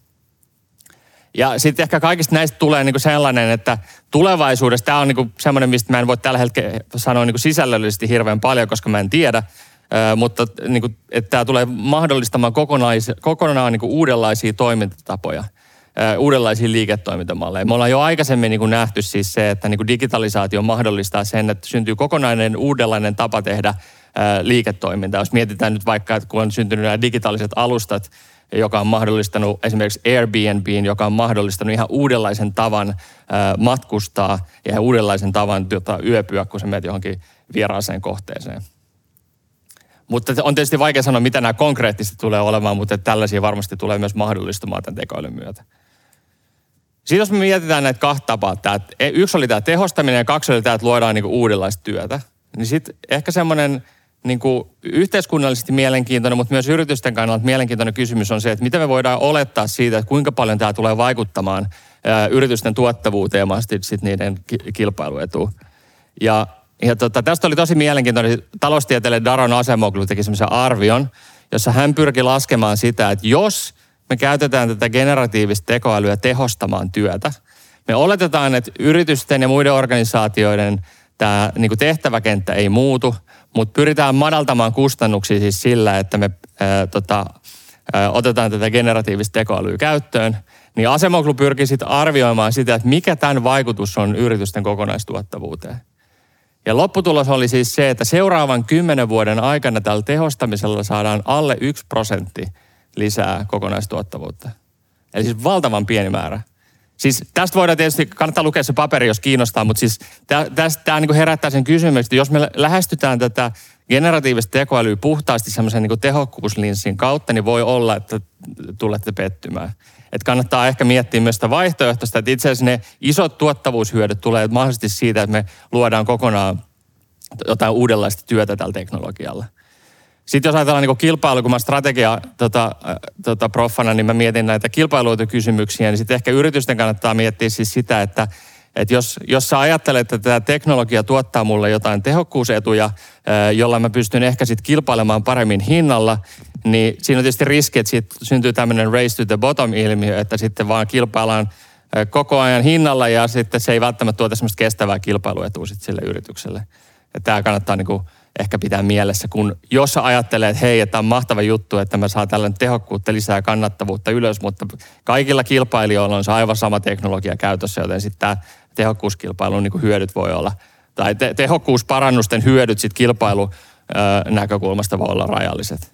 Ja sitten ehkä kaikista näistä tulee niin kuin sellainen, että tulevaisuudessa tämä on niin kuin semmoinen, mistä mä en voi tällä hetkellä sanoa niin kuin sisällöllisesti hirveän paljon, koska mä en tiedä. Ö, mutta niin kuin, että tämä tulee mahdollistamaan kokonais, kokonaan niin kuin uudenlaisia toimintatapoja, ö, uudenlaisia liiketoimintamalleja. Me ollaan jo aikaisemmin niin kuin nähty siis se, että niin kuin digitalisaatio mahdollistaa sen, että syntyy kokonainen uudenlainen tapa tehdä ö, liiketoimintaa. Jos mietitään nyt vaikka, että kun on syntynyt nämä digitaaliset alustat, joka on mahdollistanut esimerkiksi Airbnbin, joka on mahdollistanut ihan uudenlaisen tavan ö, matkustaa ja ihan uudenlaisen tavan tota, yöpyä, kun sä menet johonkin vieraaseen kohteeseen. Mutta on tietysti vaikea sanoa, mitä nämä konkreettisesti tulee olemaan, mutta tällaisia varmasti tulee myös mahdollistumaan tämän tekoälyn myötä. Sitten jos me mietitään näitä kahta tapaa, tämä, yksi oli tämä tehostaminen ja kaksi oli tämä, että luodaan niinku uudenlaista työtä, niin sitten ehkä semmoinen niinku yhteiskunnallisesti mielenkiintoinen, mutta myös yritysten kannalta mielenkiintoinen kysymys on se, että miten me voidaan olettaa siitä, että kuinka paljon tämä tulee vaikuttamaan ää, yritysten tuottavuuteen ja mahdollisesti sitten niiden ki- kilpailuetuun. Ja Ja tota, tästä oli tosi mielenkiintoinen. Taloustieteilijä Daron Acemoglu teki semmoisen arvion, jossa hän pyrki laskemaan sitä, että jos me käytetään tätä generatiivista tekoälyä tehostamaan työtä, me oletetaan, että yritysten ja muiden organisaatioiden tämä niin kuin tehtäväkenttä ei muutu, mutta pyritään madaltamaan kustannuksia siis sillä, että me ää, tota, ää, otetaan tätä generatiivista tekoälyä käyttöön. Niin Acemoglu pyrki sitten arvioimaan sitä, että mikä tämän vaikutus on yritysten kokonaistuottavuuteen. Ja lopputulos oli siis se, että seuraavan kymmenen vuoden aikana tällä tehostamisella saadaan alle yksi prosentti lisää kokonaistuottavuutta. Eli siis valtavan pieni määrä. Siis tästä voidaan tietysti, kannattaa lukea se paperi, jos kiinnostaa, mutta siis tämä niin herättää sen kysymyksen, että jos me lähestytään tätä generatiivista tekoälyä puhtaasti semmoisen niin tehokkuuslinssin kautta, niin voi olla, että tulette pettymään. Että kannattaa ehkä miettiä myös sitä vaihtoehtoista, että itse asiassa ne isot tuottavuushyödyt tulee mahdollisesti siitä, että me luodaan kokonaan jotain uudenlaista työtä tällä teknologialla. Sitten jos ajatellaan niin kilpailu, kun mä strategia tota, tota, proffana, niin mä mietin näitä kilpailuetukysymyksiä, niin sitten ehkä yritysten kannattaa miettiä siis sitä, että että jos, jos sä ajattelet, että tämä teknologia tuottaa mulle jotain tehokkuusetuja, jolla mä pystyn ehkä sitten kilpailemaan paremmin hinnalla, niin siinä on tietysti riski, että siitä syntyy tämmöinen race to the bottom-ilmiö, että sitten vaan kilpaillaan koko ajan hinnalla ja sitten se ei välttämättä tuota semmoista kestävää kilpailuetua sitten sille yritykselle. Ja tämä kannattaa niinku ehkä pitää mielessä, kun jos sä ajattelee, että hei, että tämä on mahtava juttu, että mä saan tällainen tehokkuutta lisää ja kannattavuutta ylös, mutta kaikilla kilpailijoilla on se aivan sama teknologia käytössä, joten sitten tämä tehokkuuskilpailun niin kuin hyödyt voi olla, tai te- tehokkuusparannusten hyödyt sitten kilpailun ö, näkökulmasta voi olla rajalliset.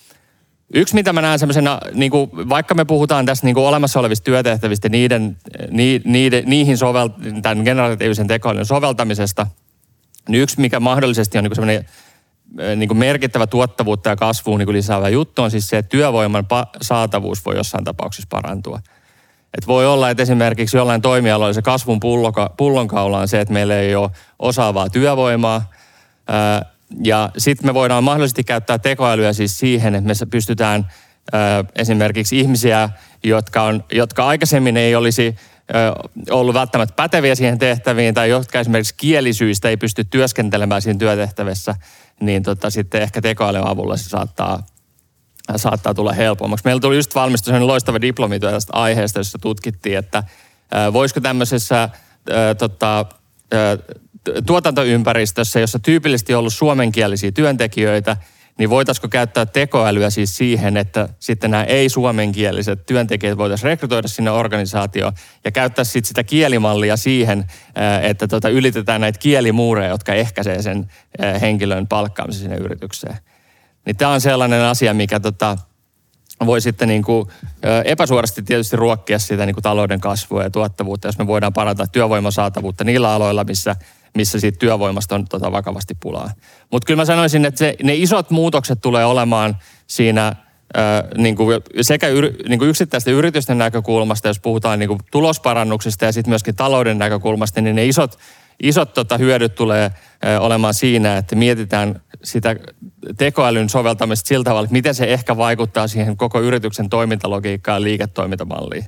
Yksi, mitä mä näen semmoisena, niin kuin, vaikka me puhutaan tässä niin kuin olemassa olevista työtehtävistä, niiden, ni, niiden, niihin sovel- tämän generatiivisen tekoälyn soveltamisesta, niin yksi, mikä mahdollisesti on niin kuin semmoinen niin kuin merkittävä tuottavuutta ja kasvua niin kuin lisäävä juttu, on siis se, että työvoiman pa- saatavuus voi jossain tapauksessa parantua. Et voi olla, että esimerkiksi jollain toimialalla se kasvun pulloka, pullonkaula on se, että meillä ei ole osaavaa työvoimaa. Ää, ja sitten me voidaan mahdollisesti käyttää tekoälyä siis siihen, että me pystytään ää, esimerkiksi ihmisiä, jotka, on, jotka aikaisemmin ei olisi ää, ollut välttämättä päteviä siihen tehtäviin, tai jotka esimerkiksi kielisyistä ei pysty työskentelemään siinä työtehtävässä, niin tota, sitten ehkä tekoälyn avulla se saattaa saattaa tulla helpommaksi. Meillä tuli just valmistua sellainen loistava diplomityö tästä aiheesta, jossa tutkittiin, että ää, voisiko tämmöisessä ää, tota, ää, tuotantoympäristössä, jossa tyypillisesti on ollut suomenkielisiä työntekijöitä, niin voitaisiko käyttää tekoälyä siis siihen, että sitten nämä ei-suomenkieliset työntekijät voitaisiin rekrytoida sinne organisaatioon ja käyttää sitten sitä kielimallia siihen, että tota ylitetään näitä kielimuureja, jotka ehkäisee sen henkilön palkkaamisen sinne yritykseen. Niin tämä on sellainen asia, mikä tota, voi sitten niin kuin epäsuorasti tietysti ruokkia sitä niin kuin talouden kasvua ja tuottavuutta, jos me voidaan parantaa työvoiman saatavuutta niillä aloilla, missä missä siitä työvoimasta on tota vakavasti pulaa. Mutta kyllä mä sanoisin, että se, ne isot muutokset tulee olemaan siinä ää, niin kuin sekä yr, niin kuin yksittäisten yritysten näkökulmasta, jos puhutaan niin kuin tulosparannuksista ja sitten myöskin talouden näkökulmasta, niin ne isot, isot tota, hyödyt tulee ää, olemaan siinä, että mietitään sitä tekoälyn soveltamista sillä tavalla, että miten se ehkä vaikuttaa siihen koko yrityksen toimintalogiikkaan ja liiketoimintamalliin.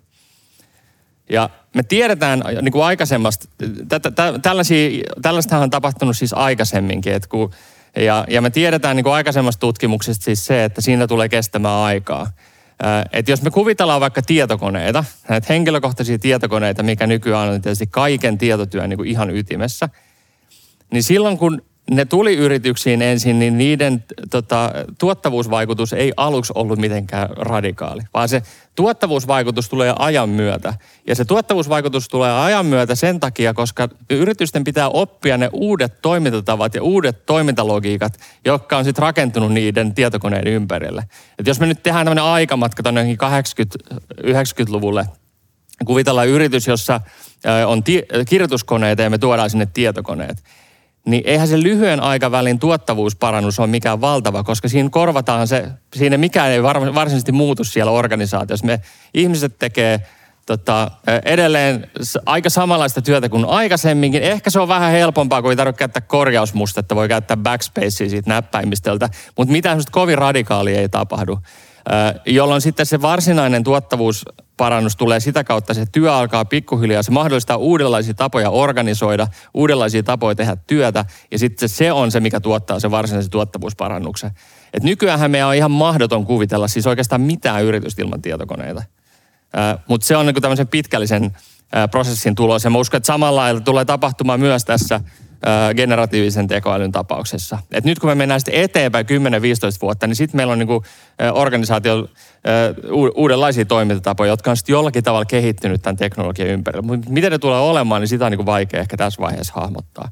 Ja me tiedetään niin kuin aikaisemmasta, tätä, tällaisia, tällaistahan on tapahtunut siis aikaisemminkin, että kun, ja, ja me tiedetään niin kuin aikaisemmasta tutkimuksesta siis se, että siinä tulee kestämään aikaa. Että jos me kuvitellaan vaikka tietokoneita, näitä henkilökohtaisia tietokoneita, mikä nykyään on tietysti kaiken tietotyön niin kuin ihan ytimessä, niin silloin kun ne tuli yrityksiin ensin, niin niiden tota, tuottavuusvaikutus ei aluksi ollut mitenkään radikaali, vaan se tuottavuusvaikutus tulee ajan myötä. Ja se tuottavuusvaikutus tulee ajan myötä sen takia, koska yritysten pitää oppia ne uudet toimintatavat ja uudet toimintalogiikat, jotka on sitten rakentunut niiden tietokoneiden ympärille. Et jos me nyt tehdään tämmöinen aikamatka tuonne kahdeksankymmentä-yhdeksänkymmentäluvulle, kuvitellaan yritys, jossa on ti- kirjoituskoneita ja me tuodaan sinne tietokoneet, niin eihän se lyhyen aikavälin tuottavuusparannus ole mikään valtava, koska siinä korvataan se, siinä mikään ei varsinaisesti muutu siellä organisaatiossa. Me ihmiset tekee tota, edelleen aika samanlaista työtä kuin aikaisemminkin. Ehkä se on vähän helpompaa, kun ei tarvitse käyttää korjausmustetta, voi käyttää backspacea siitä näppäimistöltä, mutta mitään kovin radikaalia ei tapahdu. Jolloin sitten se varsinainen tuottavuusparannus tulee sitä kautta, se työ alkaa pikkuhiljaa, se mahdollistaa uudenlaisia tapoja organisoida, uudenlaisia tapoja tehdä työtä, ja sitten se on se, mikä tuottaa se varsinaisen tuottavuusparannuksen. Et nykyäänhän meidän on ihan mahdoton kuvitella siis oikeastaan mitään yritystä ilman tietokoneita. Mutta se on niin kuin tämmöisen pitkällisen ää, prosessin tulos, ja mä uskon, että samalla lailla tulee tapahtumaan myös tässä generatiivisen tekoälyn tapauksessa. Et nyt kun me mennään sitten eteenpäin kymmenen viisitoista vuotta, niin sitten meillä on niinku organisaatio uudenlaisia toimintatapoja, jotka on sitten jollakin tavalla kehittynyt tämän teknologian ympärillä. Mutta miten ne tulee olemaan, niin sitä on niinku vaikea ehkä tässä vaiheessa hahmottaa.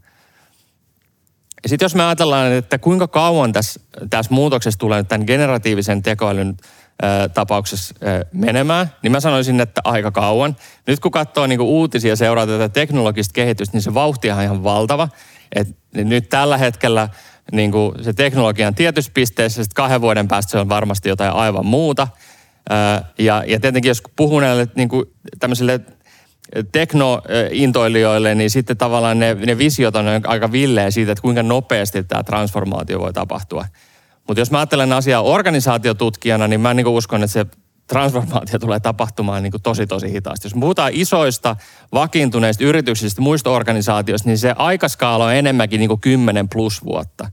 Ja sitten jos me ajatellaan, että kuinka kauan tässä, tässä muutoksessa tulee nyt tämän generatiivisen tekoälyn tapauksessa menemään, niin mä sanoisin, että aika kauan. Nyt kun katsoo niinku uutisia ja seuraa tätä teknologista kehitystä, niin se vauhti on ihan valtava. Et nyt tällä hetkellä niinku se teknologia on tietyssä pisteessä, sitten kahden vuoden päästä se on varmasti jotain aivan muuta. Ja, ja tietenkin jos puhuu näille niinku tämmöisille teknointoilijoille, niin sitten tavallaan ne, ne visiot on aika villeä siitä, että kuinka nopeasti tämä transformaatio voi tapahtua. Mutta jos mä ajattelen asiaa organisaatiotutkijana, niin mä niin uskon, että se transformaatio tulee tapahtumaan niin tosi tosi hitaasti. Jos me puhutaan isoista, vakiintuneista yrityksistä, muista organisaatioista, niin se aikaskaala on enemmänkin niin kymmenen plus vuotta.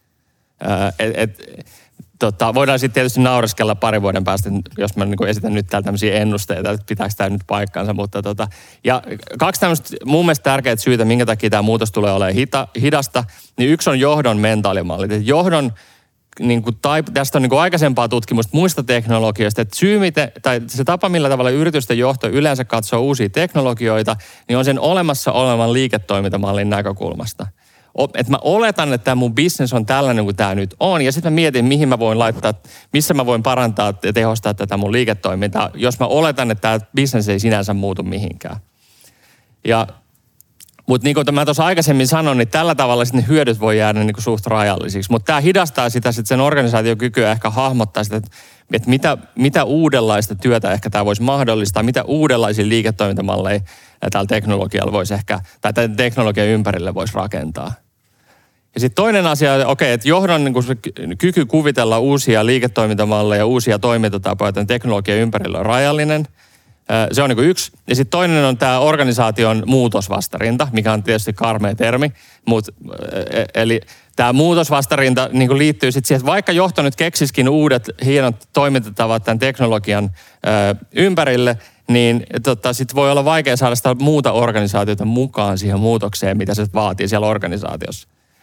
Et, et, tota, voidaan sitten tietysti naureskella pari vuoden päästä, jos mä niin esitän nyt täällä tämmöisiä ennusteita, että pitääkö tämä nyt paikkaansa. Mutta tota, ja kaksi tämmöistä mun mielestä tärkeää syytä, minkä takia tämä muutos tulee olemaan hita, hidasta, niin yksi on johdon mentaalimallit. Et johdon Niin kuin, tai, tästä on niin kuin aikaisempaa tutkimusta muista teknologioista, että syy miten, tai se tapa, millä tavalla yritysten johto yleensä katsoo uusia teknologioita, niin on sen olemassa olevan liiketoimintamallin näkökulmasta. Että mä oletan, että tämä mun business on tällainen kuin tämä nyt on, ja sitten mä mietin, mihin mä voin laittaa, missä mä voin parantaa ja tehostaa tätä mun liiketoimintaa, jos mä oletan, että tämä business ei sinänsä muutu mihinkään. Ja Mutta niin kuin mä tuossa aikaisemmin sanoin, niin tällä tavalla sitten ne hyödyt voi jäädä niin kuin suht rajallisiksi. Mutta tämä hidastaa sitä sitten sen organisaation kykyä ehkä hahmottaa sitä, että, että mitä, mitä uudenlaista työtä ehkä tämä voisi mahdollistaa, mitä uudenlaisia liiketoimintamalleja tällä teknologialla voisi ehkä, tai tämän teknologian ympärille voisi rakentaa. Ja sitten toinen asia, okei, okay, että johdon niin kuin se kyky kuvitella uusia liiketoimintamalleja, uusia toimintatapoja tämän teknologian ympärillä on rajallinen. Se on niin kuin yksi. Ja sitten toinen on tämä organisaation muutosvastarinta, mikä on tietysti karmea termi. Mut, eli tämä muutosvastarinta niin kuin liittyy sitten siihen, että vaikka johto nyt keksiskin uudet hienot toimintatavat tämän teknologian ö, ympärille, niin tota, sitten voi olla vaikea saada sitä muuta organisaatiota mukaan siihen muutokseen, mitä se vaatii siellä organisaatiossa.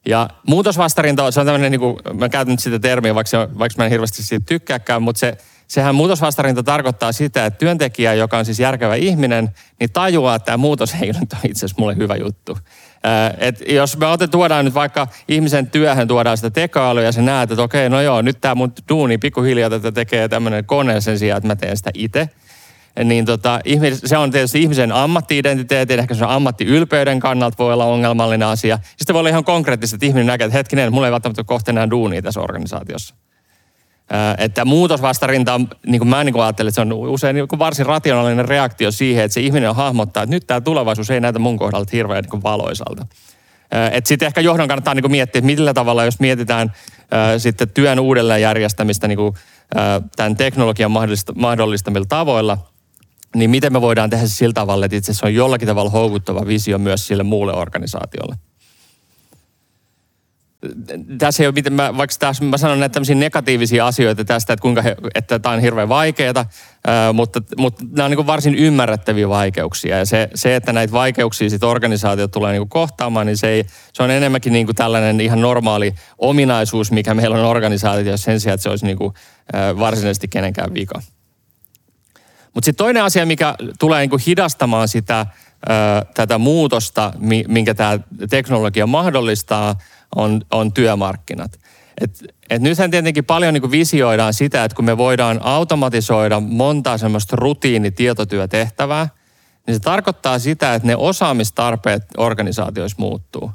Ja muutosvastarinta, se on tämmöinen, niin kuin, mä käytän nyt sitä termiä, vaikka, se, vaikka mä en hirveästi siitä tykkääkään, mutta se, sehän muutosvastarinta tarkoittaa sitä, että työntekijä, joka on siis järkevä ihminen, niin tajuaa, että tämä muutos ei nyt ole itse asiassa mulle hyvä juttu. Et jos me otetaan, tuodaan nyt vaikka ihmisen työhön, tuodaan sitä tekoälyä ja sä näet, että okei, no joo, nyt tämä mun duuni pikkuhiljaa tätä tekee tämmöinen kone sen sijaan, että mä teen sitä itse. Niin tota, se on tietysti ihmisen ammatti-identiteetin, ehkä se ammatti-ylpeyden kannalta voi olla ongelmallinen asia. Sitten voi olla ihan konkreettisesti, että ihminen näkee, että hetkinen, mulla ei välttämättä kohta enää duunia tässä organisaatiossa. Että muutosvastarinta on, niin kuin mä niin kuin ajattelen, että se on usein niin kuin varsin rationaalinen reaktio siihen, että se ihminen hahmottaa, että nyt tämä tulevaisuus ei näytä mun kohdalta hirveän niin kuin valoisalta. Että sitten ehkä johdon kannattaa niin kuin miettiä, että millä tavalla, jos mietitään ää, sitten työn uudelleenjärjestämistä niin kuin, ää, tämän teknologian mahdollistamilla tavoilla, niin miten me voidaan tehdä se sillä tavalla, että itse asiassa on jollakin tavalla houkuttava visio myös sille muulle organisaatiolle. Tässä ei ole mitään, mä, vaikka tässä mä sanon näitä tämmöisiä negatiivisia asioita tästä, että kuinka he, että tämä on hirveän vaikeaa, ää, mutta, mutta nämä on niin kuin varsin ymmärrettäviä vaikeuksia. Ja se, se että näitä vaikeuksia sitten organisaatiot tulee niin kuin kohtaamaan, niin se, ei, se on enemmänkin niin kuin tällainen ihan normaali ominaisuus, mikä meillä on organisaatiossa sen sijaan, että se olisi niin kuin, ää, varsinaisesti kenenkään vika. Mutta sitten toinen asia, mikä tulee niin kuin hidastamaan sitä, ää, tätä muutosta, minkä tämä teknologia mahdollistaa, on, on työmarkkinat. Et, et nythän tietenkin paljon niin kuin visioidaan sitä, että kun me voidaan automatisoida monta semmoista rutiinitietotyötehtävää, niin se tarkoittaa sitä, että ne osaamistarpeet organisaatioissa muuttuu.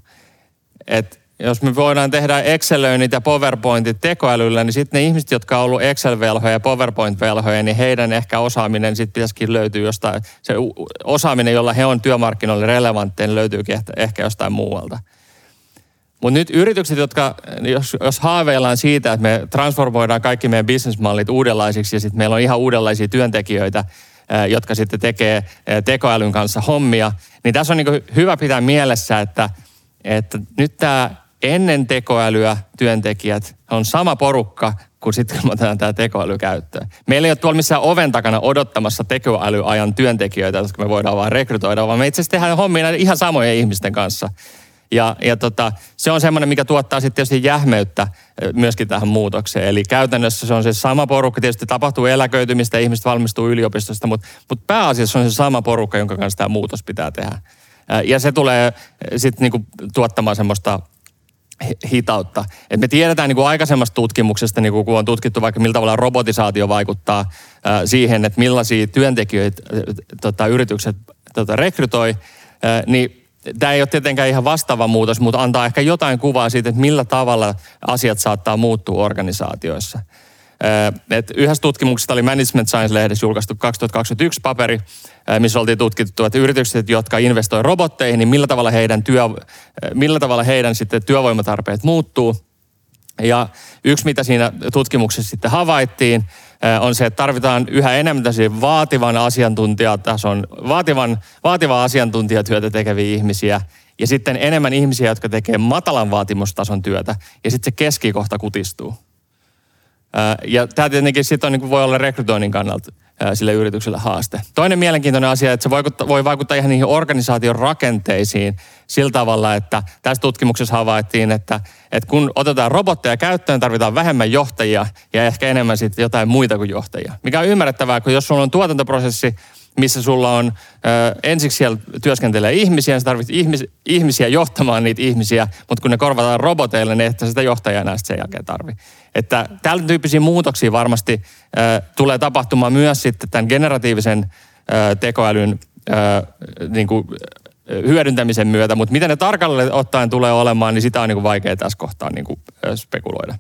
Et jos me voidaan tehdä Excelöinnit ja PowerPointit tekoälyllä, niin sitten ne ihmiset, jotka on ollut Excel-velhoja ja PowerPoint-velhoja, niin heidän ehkä osaaminen sitten pitäisikin löytyä jostain, se osaaminen, jolla he on työmarkkinoille relevantteja, niin löytyykin ehkä jostain muualta. Mutta nyt yritykset, jotka, jos, jos haaveillaan siitä, että me transformoidaan kaikki meidän businessmallit uudenlaisiksi ja sitten meillä on ihan uudenlaisia työntekijöitä, jotka sitten tekee tekoälyn kanssa hommia, niin tässä on niin kuin hyvä pitää mielessä, että, että nyt tämä ennen tekoälyä työntekijät on sama porukka kuin sitten kun me otetaan tämä tekoäly käyttöön. Meillä ei ole tuolla missään oven takana odottamassa tekoälyajan työntekijöitä, jotka me voidaan vaan rekrytoida, vaan me itse asiassa tehdään hommia näiden ihan samojen ihmisten kanssa. Ja, ja tota, se on semmoinen, mikä tuottaa sitten tietysti jähmeyttä myöskin tähän muutokseen. Eli käytännössä se on se sama porukka, tietysti tapahtuu eläköitymistä, ihmiset valmistuu yliopistosta, mutta, mutta pääasiassa on se sama porukka, jonka kanssa tämä muutos pitää tehdä. Ja se tulee sitten niinku tuottamaan semmoista hitautta. Et me tiedetään niinku aikaisemmasta tutkimuksesta, niinku kun on tutkittu vaikka miltä tavalla robotisaatio vaikuttaa ää, siihen, että millaisia työntekijöitä ää, tota, yritykset tota, rekrytoi, ää, niin tämä ei ole tietenkään ihan vastaava muutos, mutta antaa ehkä jotain kuvaa siitä, että millä tavalla asiat saattaa muuttua organisaatioissa. Et yhdessä tutkimuksesta oli Management Science-lehdessä julkaistu kaksituhattakaksikymmentäyksi paperi, missä oltiin tutkittu, että yritykset, jotka investoivat robotteihin, niin millä tavalla heidän, työ, millä tavalla heidän sitten työvoimatarpeet muuttuu. Ja yksi, mitä siinä tutkimuksessa sitten havaittiin, on se, että tarvitaan yhä enemmän vaativan asiantuntijatason, vaativan, vaativaa asiantuntijatyötä tekeviä ihmisiä ja sitten enemmän ihmisiä, jotka tekee matalan vaatimustason työtä ja sitten se keskikohta kutistuu. Ja tämä tietenkin sitten niin voi olla rekrytoinnin kannalta sille yritykselle haaste. Toinen mielenkiintoinen asia, että se voi vaikuttaa ihan niihin organisaation rakenteisiin sillä tavalla, että tässä tutkimuksessa havaittiin, että, että kun otetaan robotteja käyttöön, tarvitaan vähemmän johtajia ja ehkä enemmän sitten jotain muita kuin johtajia. Mikä on ymmärrettävää, kun jos sulla on tuotantoprosessi, missä sulla on ö, ensiksi siellä työskentelee ihmisiä, sä tarvitset ihmis, ihmisiä johtamaan niitä ihmisiä, mutta kun ne korvataan roboteille, niin että sitä johtajaa enää sen jälkeen tarvii. Että tällä tyyppisiä muutoksia varmasti ö, tulee tapahtumaan myös sitten tämän generatiivisen ö, tekoälyn ö, niin kuin, hyödyntämisen myötä, mutta mitä ne tarkalleen ottaen tulee olemaan, niin sitä on niin kuin vaikea tässä kohtaa niin kuin, ö, spekuloida.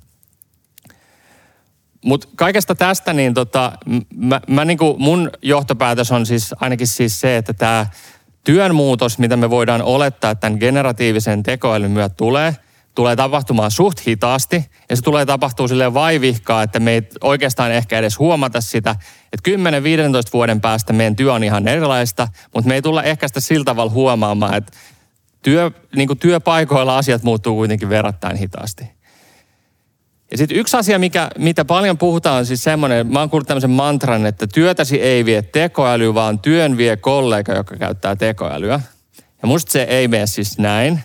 Mutta kaikesta tästä, niin tota, mä, mä niinku, mun johtopäätös on siis ainakin siis se, että tämä työn muutos, mitä me voidaan olettaa, että tämän generatiivisen tekoälyn myötä tulee, tulee tapahtumaan suht hitaasti ja se tulee tapahtua silleen vaivihkaa, että me ei oikeastaan ehkä edes huomata sitä, että kymmenen viisitoista vuoden päästä meidän työ on ihan erilaista, mutta me ei tulla ehkä sitä sillä tavalla huomaamaan, että työ, niinku työpaikoilla asiat muuttuu kuitenkin verrattain hitaasti. Ja sitten yksi asia, mikä, mitä paljon puhutaan, on siis semmoinen, mä oon kuullut tämmöisen mantran, että työtäsi ei vie tekoäly, vaan työn vie kollega, joka käyttää tekoälyä. Ja musta se ei mene siis näin.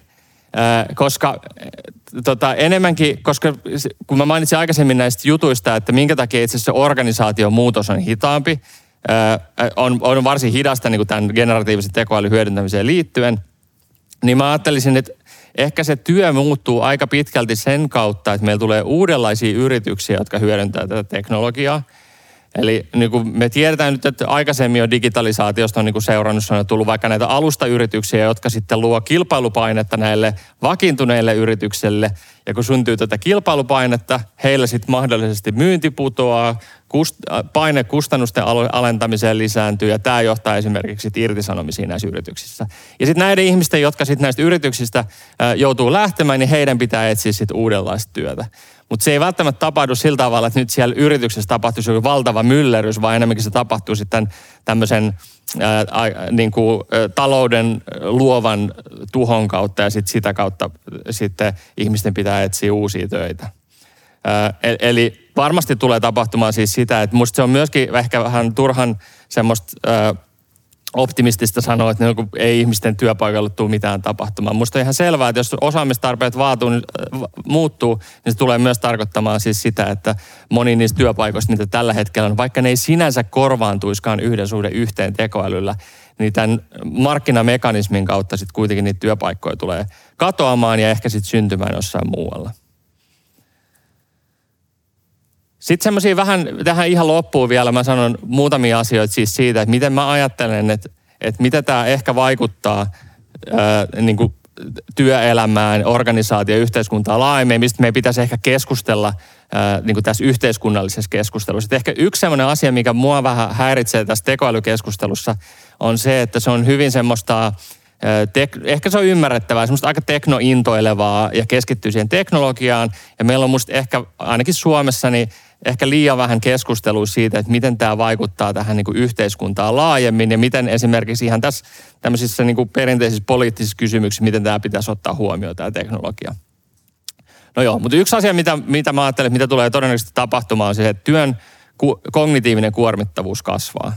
koska tota, enemmänkin, koska kun mä mainitsin aikaisemmin näistä jutuista, että minkä takia itse asiassa organisaation muutos on hitaampi, on, on varsin hidasta niin kuin tämän generatiivisen tekoälyn hyödyntämiseen liittyen, niin mä ajattelisin, että ehkä se työ muuttuu aika pitkälti sen kautta, että meillä tulee uudenlaisia yrityksiä, jotka hyödyntää tätä teknologiaa. Eli niin kuin me tiedetään nyt, että aikaisemmin jo digitalisaatiosta on niin kuin seurannut, on tullut vaikka näitä alustayrityksiä, jotka sitten luo kilpailupainetta näille vakiintuneille yrityksille. Ja kun syntyy tätä kilpailupainetta, heillä sitten mahdollisesti myynti putoaa, kust, paine kustannusten alentamiseen lisääntyy ja tämä johtaa esimerkiksi irtisanomisiin näissä yrityksissä. Ja sitten näiden ihmisten, jotka sitten näistä yrityksistä joutuu lähtemään, niin heidän pitää etsiä sitten uudenlaista työtä. Mutta se ei välttämättä tapahdu sillä tavalla, että nyt siellä yrityksessä tapahtuisi joku valtava myllerys, vaan enemmänkin se tapahtuu sitten tämmöisen ää, niin kuin, ä, talouden luovan tuhon kautta ja sitten sitä kautta sitten ihmisten pitää etsiä uusia töitä. Ää, eli varmasti tulee tapahtumaan siis sitä, että musta se on myöskin ehkä vähän turhan semmoista ää, optimistista sanoa, että ei ihmisten työpaikalla tule mitään tapahtumaan. Musta on ihan selvää, että jos osaamistarpeet vaatuu, niin, äh, muuttuu, niin se tulee myös tarkoittamaan siis sitä, että moni niistä työpaikoista, mitä tällä hetkellä on, vaikka ne ei sinänsä korvaantuiskaan yhden suhde yhteen tekoälyllä, niin tämän markkinamekanismin kautta sitten kuitenkin niitä työpaikkoja tulee katoamaan ja ehkä sitten syntymään jossain muualla. Sitten semmoisia vähän tähän ihan loppuun vielä, mä sanon muutamia asioita siis siitä, että miten mä ajattelen, että, että mitä tämä ehkä vaikuttaa ää, niin kuin työelämään, organisaatioon, yhteiskuntaan laajemmin, mistä meidän pitäisi ehkä keskustella ää, niin kuin tässä yhteiskunnallisessa keskustelussa. Että ehkä yksi semmoinen asia, mikä mua vähän häiritsee tässä tekoälykeskustelussa, on se, että se on hyvin semmoista, Tek, ehkä se on ymmärrettävää, semmoista aika teknointoilevaa ja keskittyy siihen teknologiaan. Ja meillä on musta ehkä, ainakin Suomessa, niin ehkä liian vähän keskustelua siitä, että miten tämä vaikuttaa tähän niin kuin yhteiskuntaan laajemmin ja miten esimerkiksi ihan tässä tämmöisissä niin kuin perinteisissä poliittisissa kysymyksissä, miten tämä pitäisi ottaa huomioon, tämä teknologia. No joo, mutta yksi asia, mitä, mitä mä ajattelen, mitä tulee todennäköisesti tapahtumaan, on se, että työn ku, kognitiivinen kuormittavuus kasvaa.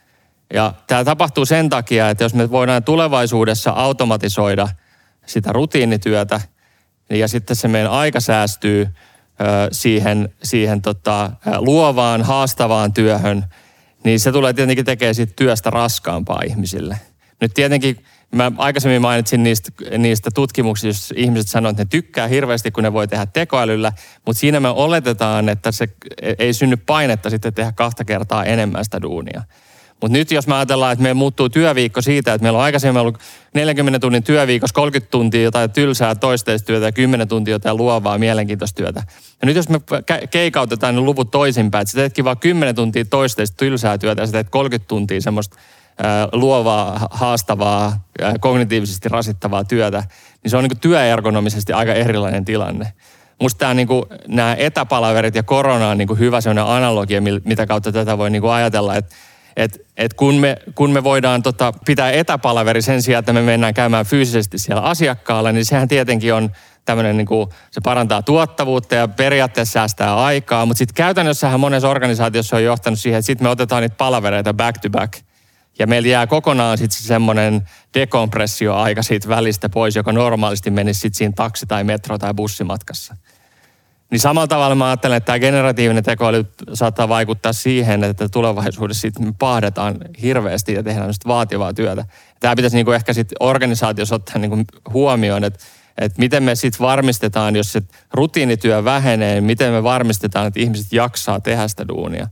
Ja tämä tapahtuu sen takia, että jos me voidaan tulevaisuudessa automatisoida sitä rutiinityötä ja sitten se meidän aika säästyy ö, siihen, siihen tota, luovaan, haastavaan työhön, niin se tulee tietenkin tekemään siitä työstä raskaampaa ihmisille. Nyt tietenkin mä aikaisemmin mainitsin niistä, niistä tutkimuksista, jos ihmiset sanoo, että ne tykkää hirveästi, kun ne voi tehdä tekoälyllä, mutta siinä me oletetaan, että se ei synny painetta sitten tehdä kahta kertaa enemmän sitä duunia. Mutta nyt jos me ajatellaan, että meillä muuttuu työviikko siitä, että meillä on aikaisemmin ollut neljänkymmenen tunnin työviikossa kolmekymmentä tuntia jotain tylsää toisteistyötä ja kymmenen tuntia jotain luovaa mielenkiintoista työtä. Ja nyt jos me keikautetaan ne luvut toisinpäin, että sä teetkin vaan kymmenen tuntia toisteista tylsää työtä ja sä teet kolmekymmentä tuntia semmoista ää, luovaa, haastavaa, ää, kognitiivisesti rasittavaa työtä, niin se on niinku työergonomisesti aika erilainen tilanne. Musta tämä niinku, nämä etäpalaverit ja korona on niinku hyvä sellainen analogia, mitä kautta tätä voi niinku ajatella, että Että et kun, me, kun me voidaan tota, pitää etäpalaveri sen sijaan, että me mennään käymään fyysisesti siellä asiakkaalla, niin sehän tietenkin on tämmöinen, niin kuin, se parantaa tuottavuutta ja periaatteessa säästää aikaa. Mutta sitten käytännössähän monessa organisaatiossa on johtanut siihen, että sitten me otetaan niitä palavereita back to back. Ja meillä jää kokonaan sitten se semmoinen dekompressioaika siitä välistä pois, joka normaalisti menisi sitten siinä taksi- tai metro- tai bussimatkassa. Niin samalla tavalla mä ajattelen, että tämä generatiivinen tekoäly saattaa vaikuttaa siihen, että tulevaisuudessa sitten me pahdetaan hirveästi ja tehdään sitä vaativaa työtä. Tämä pitäisi niinku ehkä sitten organisaatiossa ottaa niinku huomioon, että, että miten me sitten varmistetaan, jos se rutiinityö vähenee, niin miten me varmistetaan, että ihmiset jaksaa tehdä sitä duunia.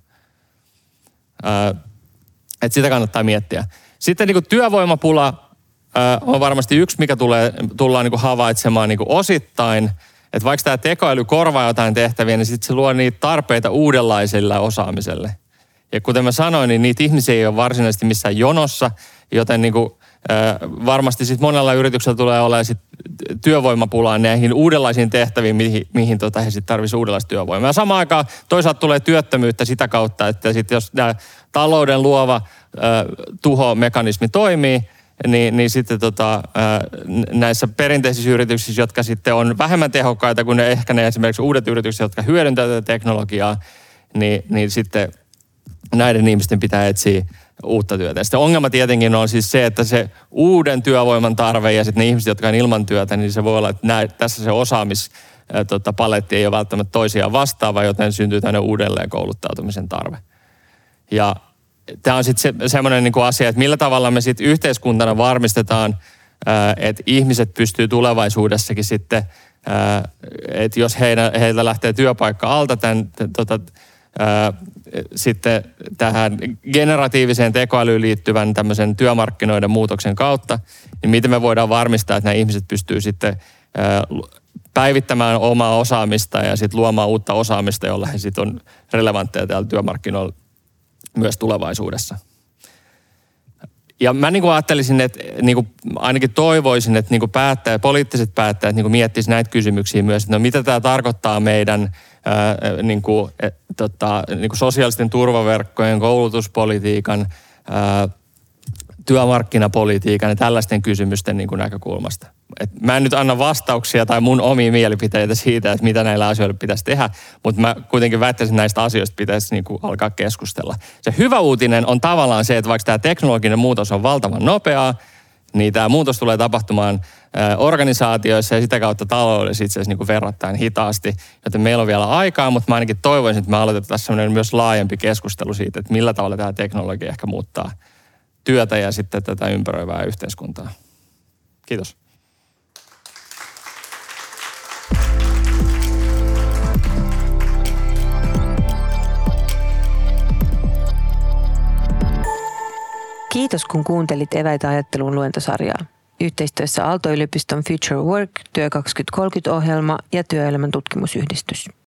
Ää, että sitä kannattaa miettiä. Sitten niinku työvoimapula ää, on varmasti yksi, mikä tulee, tullaan niinku havaitsemaan niinku osittain. Että vaikka tämä tekoäly korvaa jotain tehtäviä, niin sitten se luo niitä tarpeita uudenlaiselle osaamiselle. Ja kuten mä sanoin, niin niitä ihmisiä ei ole varsinaisesti missään jonossa, joten niin kuin, äh, varmasti sitten monella yrityksellä tulee olemaan sit työvoimapulaan näihin uudenlaisiin tehtäviin, mihin, mihin tota, he sitten tarvitsisivat uudenlaista työvoimaa. Ja samaan aikaan toisaalta tulee työttömyyttä sitä kautta, että sitten jos tämä talouden luova äh, tuhomekanismi toimii, Niin, niin sitten tota, näissä perinteisissä yrityksissä, jotka sitten on vähemmän tehokkaita kuin ne, ehkä ne esimerkiksi uudet yritykset, jotka hyödyntävät tätä teknologiaa, niin, niin sitten näiden ihmisten pitää etsiä uutta työtä. Ja sitten ongelma tietenkin on siis se, että se uuden työvoiman tarve ja sitten ne ihmiset, jotka on ilman työtä, niin se voi olla, että nää, tässä se osaamispaletti ei ole välttämättä toisiaan vastaava, joten syntyy tämmöinen uudelleen kouluttautumisen tarve. Ja tämä on sitten se, semmoinen niin kuin asia, että millä tavalla me sitten yhteiskuntana varmistetaan, että ihmiset pystyy tulevaisuudessakin sitten, että jos heidän, heiltä lähtee työpaikka alta tämän, tota, sitten tähän generatiiviseen tekoälyyn liittyvän tämmöisen työmarkkinoiden muutoksen kautta, niin miten me voidaan varmistaa, että nämä ihmiset pystyy sitten päivittämään omaa osaamista ja sitten luomaan uutta osaamista, jolla he sitten on relevantteja täällä työmarkkinoilla myös tulevaisuudessa. Ja mä niin kuin ajattelisin, että niin kuin ainakin toivoisin, että niin kuin päättäjät, poliittiset päättäjät niin kuin miettisivät näitä kysymyksiä myös, että no mitä tämä tarkoittaa meidän ää, niin kuin, et, tota, niin kuin sosiaalisten turvaverkkojen, koulutuspolitiikan, ää, työmarkkinapolitiikan ja tällaisten kysymysten niin kuin näkökulmasta. Et mä en nyt anna vastauksia tai mun omia mielipiteitä siitä, että mitä näillä asioilla pitäisi tehdä, mutta mä kuitenkin väittäisin, että näistä asioista pitäisi niin kuin alkaa keskustella. Se hyvä uutinen on tavallaan se, että vaikka tämä teknologinen muutos on valtavan nopeaa, niin tämä muutos tulee tapahtumaan organisaatioissa ja sitä kautta taloudessa itse asiassa niin kuin verrattain hitaasti, joten meillä on vielä aikaa, mutta mä ainakin toivoisin, että me aloitetaan sellainen myös laajempi keskustelu siitä, että millä tavalla tämä teknologia ehkä muuttaa työtä ja sitten tätä ympäröivää yhteiskuntaa. Kiitos. Kiitos, kun kuuntelit Eväitä ajatteluun luentosarjaa. Yhteistyössä Aalto-yliopiston Future Work, Työ kaksituhattakolmekymmentä-ohjelma ja Työelämän tutkimusyhdistys.